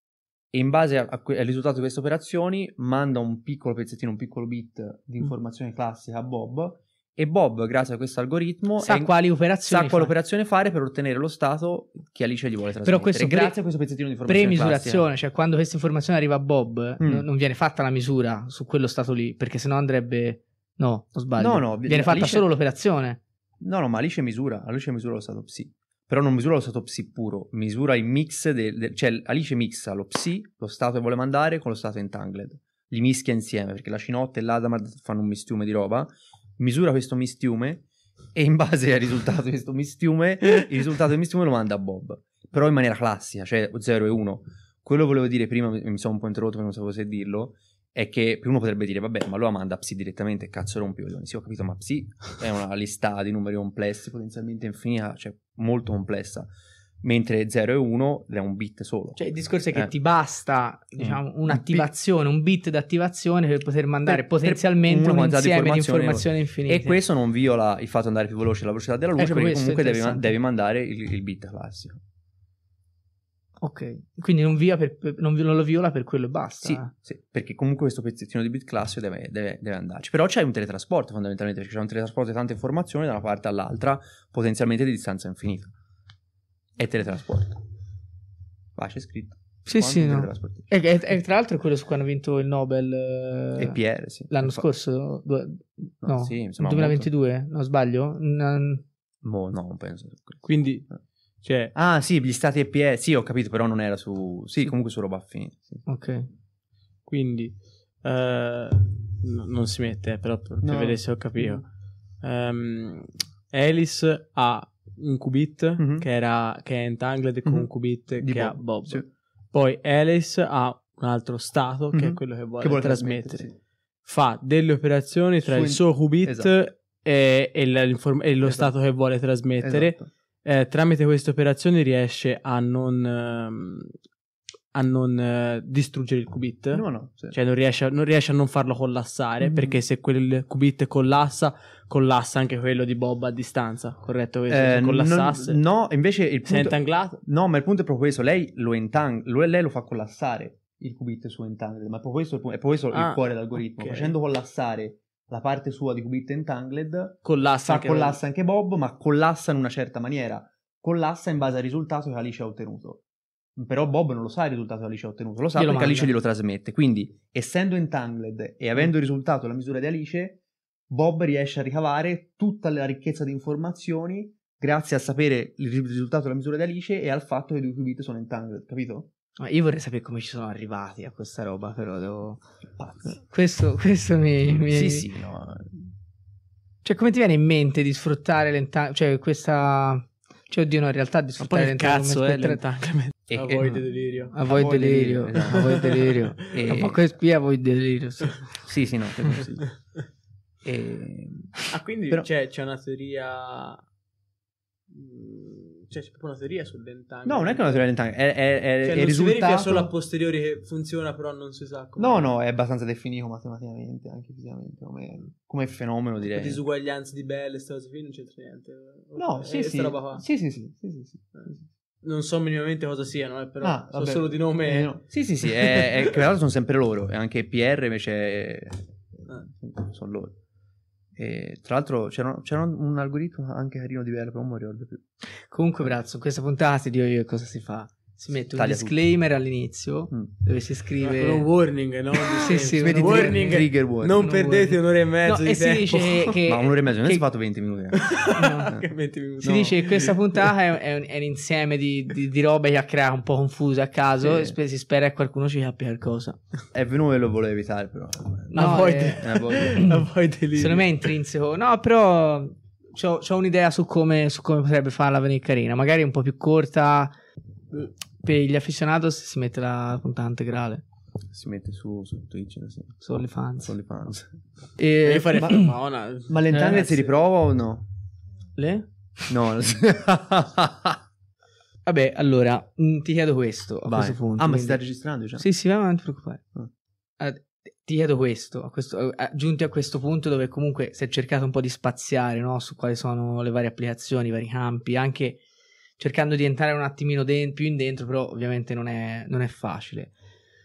e in base a, a que- al risultato di queste operazioni manda un piccolo pezzettino, un piccolo bit di Mm. informazione classica a Bob, e Bob, grazie a questo algoritmo, Sa è in- quali operazioni sa quale fa. operazione fare per ottenere lo stato che Alice gli vuole trasmettere. Però questo pre- grazie a questo pezzettino di informazione Premisurazione, classica. cioè quando questa informazione arriva a Bob Mm. no- non viene fatta la misura su quello stato lì, perché sennò andrebbe... No, non sbaglio. No, no, viene fatta Alice- solo l'operazione. No, no, ma Alice misura, Alice misura lo stato psi. Però non misura lo stato psi puro, misura il mix del, del- cioè Alice mixa lo psi, lo stato che vuole mandare, con lo stato entangled. Li mischia insieme, perché la C notte e l'Adamard fanno un mistiume di roba, misura questo mistiume e in base al risultato di questo mistiume, il risultato del mistiume lo manda a Bob. Però in maniera classica, cioè zero e uno. Quello volevo dire prima, mi mi sono un po' interrotto perché non sapevo se dirlo, è che uno potrebbe dire, vabbè, ma allora manda psi direttamente, cazzo rompi i coglioni. Sì, ho capito, ma psi è una lista di numeri complessi, potenzialmente infinita, cioè molto complessa, mentre zero e uno è un bit solo. Cioè il discorso è che Eh. ti basta, diciamo, Mm. un'attivazione, un bit d'attivazione per poter mandare Per- per potenzialmente una un quantità di insieme di informazioni- informazioni infinite. E questo non viola il fatto di andare più veloce alla velocità della luce, Ecco, perché questo è comunque devi, interessante. devi mandare il, il bit classico. Ok, quindi non, via per, per- non, vi- non lo viola per quello e basta. Sì, sì, perché comunque questo pezzettino di bit classico deve, deve, deve andarci. Però c'è un teletrasporto fondamentalmente, perché c'è un teletrasporto di tante informazioni da una parte all'altra, potenzialmente di distanza infinita. È teletrasporto. Va, c'è scritto. Sì, Quanto sì, no. teletrasporti? E, e- e tra l'altro è quello su cui hanno vinto il Nobel eh, E P R, sì. l'anno Fa- scorso, due- no, No, sì, mi sembra duemilaventidue, non sbaglio? N- Mo, no, non penso. Quindi, cioè, Ah, sì, gli stati E P R, sì, ho capito, però non era su... Sì, comunque su roba affinita. Sì. ok. quindi eh, n- non si mette, eh, però per, per No. vedere se ho capito. Ehm, Alice ha un qubit Mhm. che, era, che è entangled con Mhm. un qubit Di che ha Bob, Bob. sì. Poi Alice ha un altro stato che è Mhm. quello che vuole, Che vuole trasmettere. trasmettere, sì. Fa delle operazioni tra Su il in- suo qubit Esatto. e, e la- l'inform- e lo Esatto. stato che vuole trasmettere. Esatto. Eh, tramite queste operazioni riesce a non, ehm, a non eh, distruggere il qubit. No, no. Sì. Cioè non riesce, a, non riesce a non farlo collassare, Mm. perché se quel qubit collassa, collassa anche quello di Bob a distanza, corretto? Questo? Eh, Se collassasse, non- no, invece il si è punto... intanglato. No, ma il punto è proprio questo. Lei lo entang... lo- lei lo fa collassare il qubit su entangled, ma è proprio questo, il pu- è proprio questo Ah, il cuore dell'algoritmo. ok. Facendo collassare la parte sua di qubit entangled, Collassa fa anche collassa anche Bob, ma collassa in una certa maniera. Collassa in base al risultato che Alice ha ottenuto. Però Bob non lo sa il risultato che Alice ha ottenuto, lo sa Glielo perché Alice manda. glielo trasmette. Quindi, essendo entangled e avendo il risultato della misura di Alice, Bob riesce a ricavare tutta la ricchezza di informazioni grazie a sapere il risultato della misura di Alice e al fatto che i due qubit sono entangled, capito? Ma io vorrei sapere come ci sono arrivati a questa roba, però devo... Pazzi. Questo, questo mi, mi... Sì, sì, no. Cioè, come ti viene in mente di sfruttare l'entanglement? Cioè, questa... Cioè, oddio, no, in realtà di Ma sfruttare poi che l'entanglement cazzo è spettra- l'entanglement? E- Avoid e- delirio. Avoid Avoid delirio, delirio, esatto. avoid delirio. E- Ma questo qui è avoid delirio, sì. Sì, sì, no, credo sì. E... Ah, quindi Però- c'è, c'è una teoria... mm, Cioè, c'è proprio una teoria sull'entanglement. No, non è che è una teoria dell'entanglement, è, è, è, Cioè, è non il si verifica risultato... solo a posteriori che funziona, però non si sa come. No, no, è abbastanza definito matematicamente, anche fisicamente, come, come fenomeno, Le direi. disuguaglianze di Bell e queste cose qui non c'entra niente. No, Eh, sì, questa sì. roba qua. Sì, sì, sì, sì, sì, sì. Non so minimamente cosa siano, eh, però Ah, so vabbè. solo di nome. Eh, no. Sì, sì, sì, è, è, che tra l'altro sono sempre loro, e anche P R invece è- sono loro. E tra l'altro c'era, c'era un algoritmo anche carino di Bell, però non mi ricordo più. Comunque, Brazzo, in questa puntata ti dico io cosa si fa. Si mette un Taglia disclaimer all'inizio Mm. dove si Ma scrive... con un warning, no? Sì, sì, un metti warning. trigger warning. Non Un perdete warning. un'ora e mezzo No, di e si tempo. dice che... che- Ma un'ora e mezzo, non che- si è fatto venti minuti. eh. No. Che venti minuti. Si No. dice che questa puntata è, è un, è un insieme di, di, di robe che ha creato un po' confuse a caso Sì. e spe- si spera che qualcuno ci capi qualcosa. È venuto e lo volevo evitare, però. No, Avoid, eh, avoid. avoid delirio. Secondo me è intrinseco. No, però c'ho, c'ho un'idea su come, su come potrebbe farla venire carina. Magari un po' più corta. Per gli aficionados si mette la puntata integrale. Si mette su, su Twitch, sì. Su OnlyFans. Sono i fans. E Io farei ma- ma una... Ma l'entanglement Eh, si sì. riprova o no? Le? No. Vabbè, allora, mh, ti chiedo questo a Vai. questo punto. Ah, ma quindi- si sta registrando già? Sì, sì, vai, non ti preoccupare. Ah. Eh, ti chiedo questo, a questo, eh, giunti a questo punto dove comunque si è cercato un po' di spaziare, no, su quali sono le varie applicazioni, i vari campi, anche cercando di entrare un attimino den- più in dentro, però ovviamente non è, non è facile.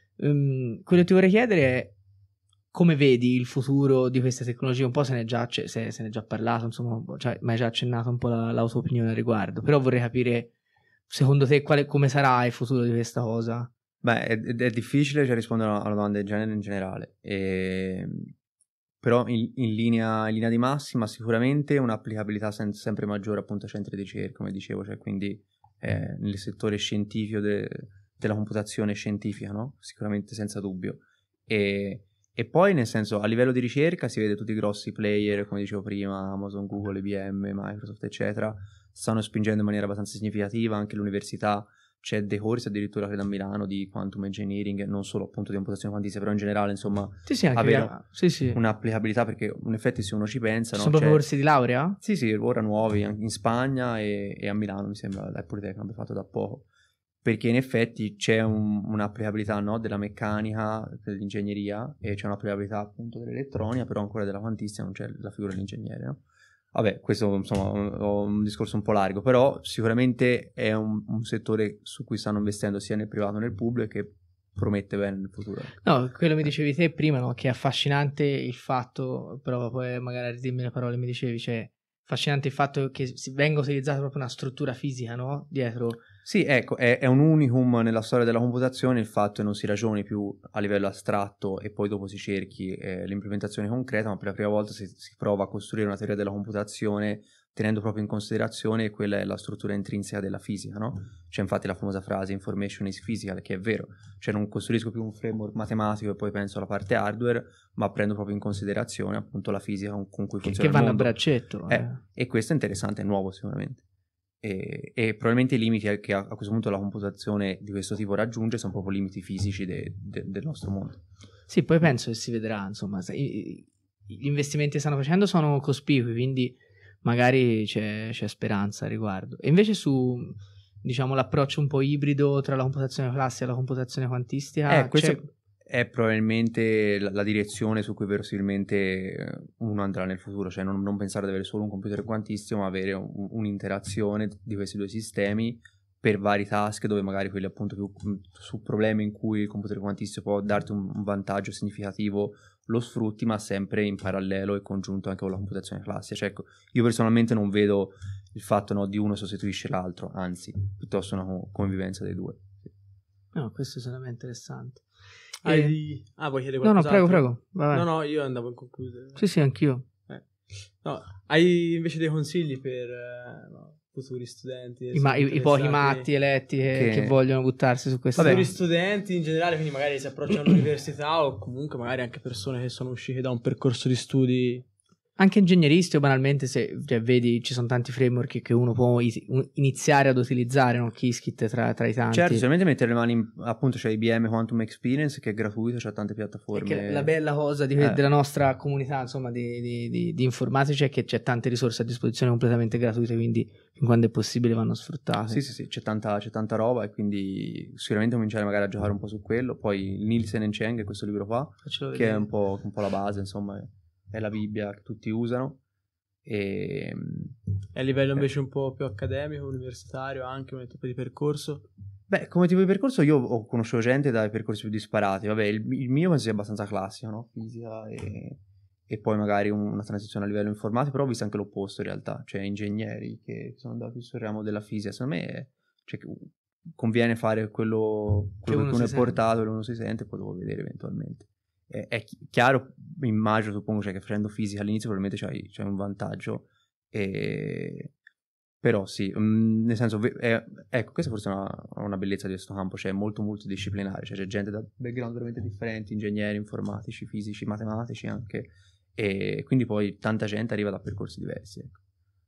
Ehm, quello che ti vorrei chiedere è come vedi il futuro di queste tecnologie? Un po' se ne è già, se, se ne è già parlato, insomma, cioè, mi hai già accennato un po' la, la tua opinione al riguardo, però vorrei capire secondo te quale, come sarà il futuro di questa cosa? Beh, è, è difficile cioè, rispondere a una domanda del genere in generale. E... Però in, in, linea, in linea di massima sicuramente un'applicabilità sen- sempre maggiore appunto ai centri di ricerca, come dicevo, cioè quindi eh, nel settore scientifico de- della computazione scientifica, no? Sicuramente senza dubbio. E, e poi nel senso a livello di ricerca si vede tutti i grossi player, come dicevo prima, Amazon, Google, I B M, Microsoft eccetera, stanno spingendo in maniera abbastanza significativa, anche l'università. C'è dei corsi addirittura credo a Milano di quantum engineering, non solo appunto di computazione quantistica, però in generale insomma Sì, sì, anche avere via- sì, sì. un'applicabilità, perché in effetti se uno ci pensa, Ci no, sono proprio c'è- corsi di laurea? sì sì, ora nuovi anche in Spagna e, e a Milano mi sembra, dal Politecnico abbia fatto da poco, perché in effetti c'è un- un'applicabilità no, della meccanica, dell'ingegneria, e c'è un'applicabilità appunto dell'elettronica, però ancora della quantistica non c'è la figura dell'ingegnere, no? Vabbè, questo insomma è un discorso un po' largo, però sicuramente è un, un settore su cui stanno investendo sia nel privato che nel pubblico e che promette bene nel futuro. No, quello mi dicevi te prima, no? Che è affascinante il fatto, però poi magari dimmi le parole mi dicevi, cioè affascinante il fatto che si venga utilizzata proprio una struttura fisica, no? Dietro. Sì, ecco, è, è un unicum nella storia della computazione il fatto che non si ragioni più a livello astratto e poi dopo si cerchi eh, l'implementazione concreta, ma per la prima volta si, si prova a costruire una teoria della computazione tenendo proprio in considerazione quella è la struttura intrinseca della fisica, no? C'è infatti la famosa frase information is physical, che è vero, cioè non costruisco più un framework matematico e poi penso alla parte hardware, ma prendo proprio in considerazione appunto la fisica con, con cui Che, funziona che il vanno a mondo. braccetto. Eh, eh. e questo è interessante, è nuovo sicuramente. E, e probabilmente i limiti che a, a questo punto la computazione di questo tipo raggiunge sono proprio limiti fisici de, de, del nostro mondo. Sì, poi penso che si vedrà, insomma, se- i- i- gli investimenti che stanno facendo sono cospicui, quindi magari c'è, c'è speranza a riguardo. E invece su, diciamo l'approccio un po' ibrido tra la computazione classica e la computazione quantistica. Eh, questa Cioè, è probabilmente la, la direzione su cui verosimilmente uno andrà nel futuro, cioè non, non pensare ad avere solo un computer quantistico, ma avere un, un'interazione di questi due sistemi per vari task, dove magari quelli appunto più su problemi in cui il computer quantistico può darti un, un vantaggio significativo lo sfrutti, ma sempre in parallelo e congiunto anche con la computazione classica. Cioè, ecco, io personalmente non vedo il fatto, no, di uno sostituisce l'altro, anzi piuttosto una convivenza dei due. no, questo sarebbe interessante. Hai... Ah, vuoi chiedere No, no, qualcos'altro? prego, prego. Vai, vai. No, no, io andavo a concludere. Sì, sì, anch'io. Eh. No, hai invece dei consigli per eh, no, futuri studenti? I, ma- i, i pochi matti eletti che, Che- che vogliono buttarsi su questo. Futuri studenti in generale, quindi magari si approcciano all'università o comunque magari anche persone che sono uscite da un percorso di studi. Anche ingegneristi o banalmente, se cioè, vedi, ci sono tanti framework che uno può i- un- iniziare ad utilizzare, no? Qiskit tra, tra i tanti. Certo, sicuramente mettere le mani in, appunto c'è I B M Quantum Experience che è gratuito, c'ha tante piattaforme. Perché la bella cosa di- Eh. della nostra comunità, insomma, di, di, di, di informatici è che c'è tante risorse a disposizione completamente gratuite, quindi fin quando è possibile vanno sfruttate. Sì, sì, sì, c'è tanta, c'è tanta roba e quindi sicuramente cominciare magari a giocare un po' su quello. Poi il Nielsen and Cheng, questo libro qua, Faccelo che vedere. è un po', un po' la base, insomma, è, è la Bibbia che tutti usano. E E a livello invece un po' più accademico, universitario, anche un tipo di percorso. beh, come tipo di percorso io ho conosciuto gente dai percorsi più disparati. Vabbè, il, il mio penso sia abbastanza classico, no? Fisica e, e poi magari un- una transizione a livello informatico, però ho visto anche l'opposto in realtà, cioè ingegneri che sono andati sul ramo della fisica. Secondo me è- cioè, conviene fare quello, quello uno che uno si è portato, quello uno si sente, poi dopo vedere eventualmente. È, è chi- chiaro, immagino, suppongo, cioè, che facendo fisica all'inizio probabilmente c'hai, c'hai un vantaggio, e... però sì, mm, nel senso, ve- è- ecco, questa forse è una, una bellezza di questo campo, cioè è molto multidisciplinare, cioè c'è gente da background veramente differenti, ingegneri, informatici, fisici, matematici anche, e quindi poi tanta gente arriva da percorsi diversi, ecco.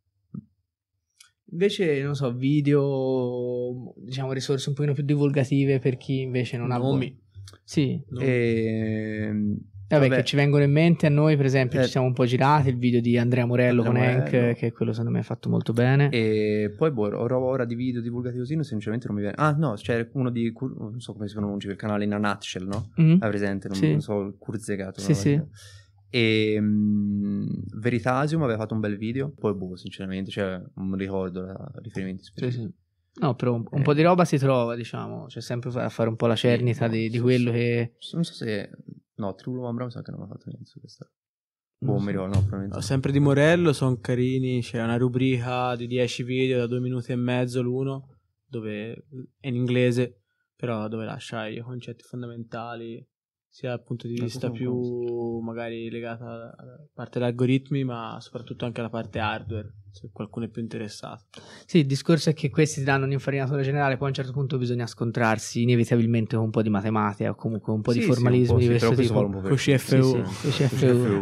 Invece, non so, video, diciamo, risorse un pochino più divulgative per chi invece non ha Nomi. Sì. No. E... Vabbè, vabbè, che ci vengono in mente a noi, per esempio, Eh. ci siamo un po' girati il video di Andrea Morello Andrea con Hank, Morello. che quello secondo me è fatto molto bene. E poi boh, ora, ora di video divulgativi così, sinceramente non mi viene. Ah no, c'è uno di Kur- non so come si pronuncia il canale, In a Nutshell, no? Mhm. Hai presente? Non, Sì. non so, Kurzegato. Sì, sì. E mm, Veritasium aveva fatto un bel video, poi boh, sinceramente, cioè non ricordo la- riferimenti Sì, specifici. sì. No, però un, un Eh. po' di roba si trova, diciamo, c'è sempre a fare un po' la cernita no, di, di sì, quello sì. che... Non so se no, Trullo Mambra mi sa che non ha fatto niente su questa. non Boh, so. mi ricordo, no, probabilmente. No, sempre di Morello, sono carini, c'è una rubrica di dieci video da due minuti e mezzo l'uno, dove è in inglese, però dove lascia i concetti fondamentali, sia dal punto di Ma vista questo non più magari legata alla alla parte degli algoritmi, ma soprattutto anche alla parte hardware, se qualcuno è più interessato. Sì, il discorso è che questi ti danno un'infarinatura generale, poi a un certo punto bisogna scontrarsi inevitabilmente con un po' di matematica o comunque un po' di Sì, sì, un formalismo po', di sì, questo però questo tipo. vale un po' per Con C F U. Sì, sì, con C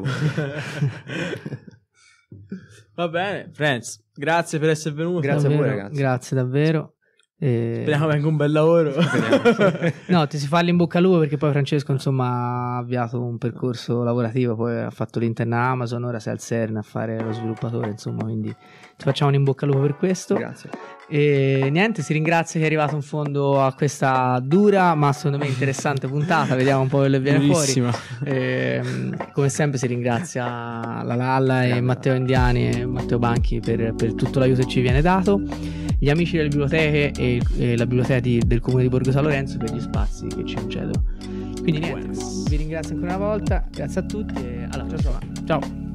F U. Va bene, Franz, grazie per essere venuto. Grazie a voi, Davvero, ragazzi. Grazie davvero. E- Speriamo venga un bel lavoro. No, ti si fa in bocca al lupo perché poi Francesco insomma ha avviato un percorso lavorativo, poi ha fatto l'intern a Amazon, ora sei al CERN a fare lo sviluppatore, insomma, quindi ti facciamo un in bocca al lupo per questo. Grazie. E niente, si ringrazia che è arrivato in fondo a questa dura ma secondo me interessante puntata, vediamo un po' quello che viene Durissima. fuori. E, come sempre si ringrazia la Lalla e Grande. Matteo Indiani e Matteo Banchi per, per tutto l'aiuto che ci viene dato, gli amici delle biblioteche e, e la biblioteca di- del comune di Borgo San Lorenzo per gli spazi che ci concedono. Quindi niente, vi ringrazio ancora una volta, grazie a tutti e alla prossima. Ciao.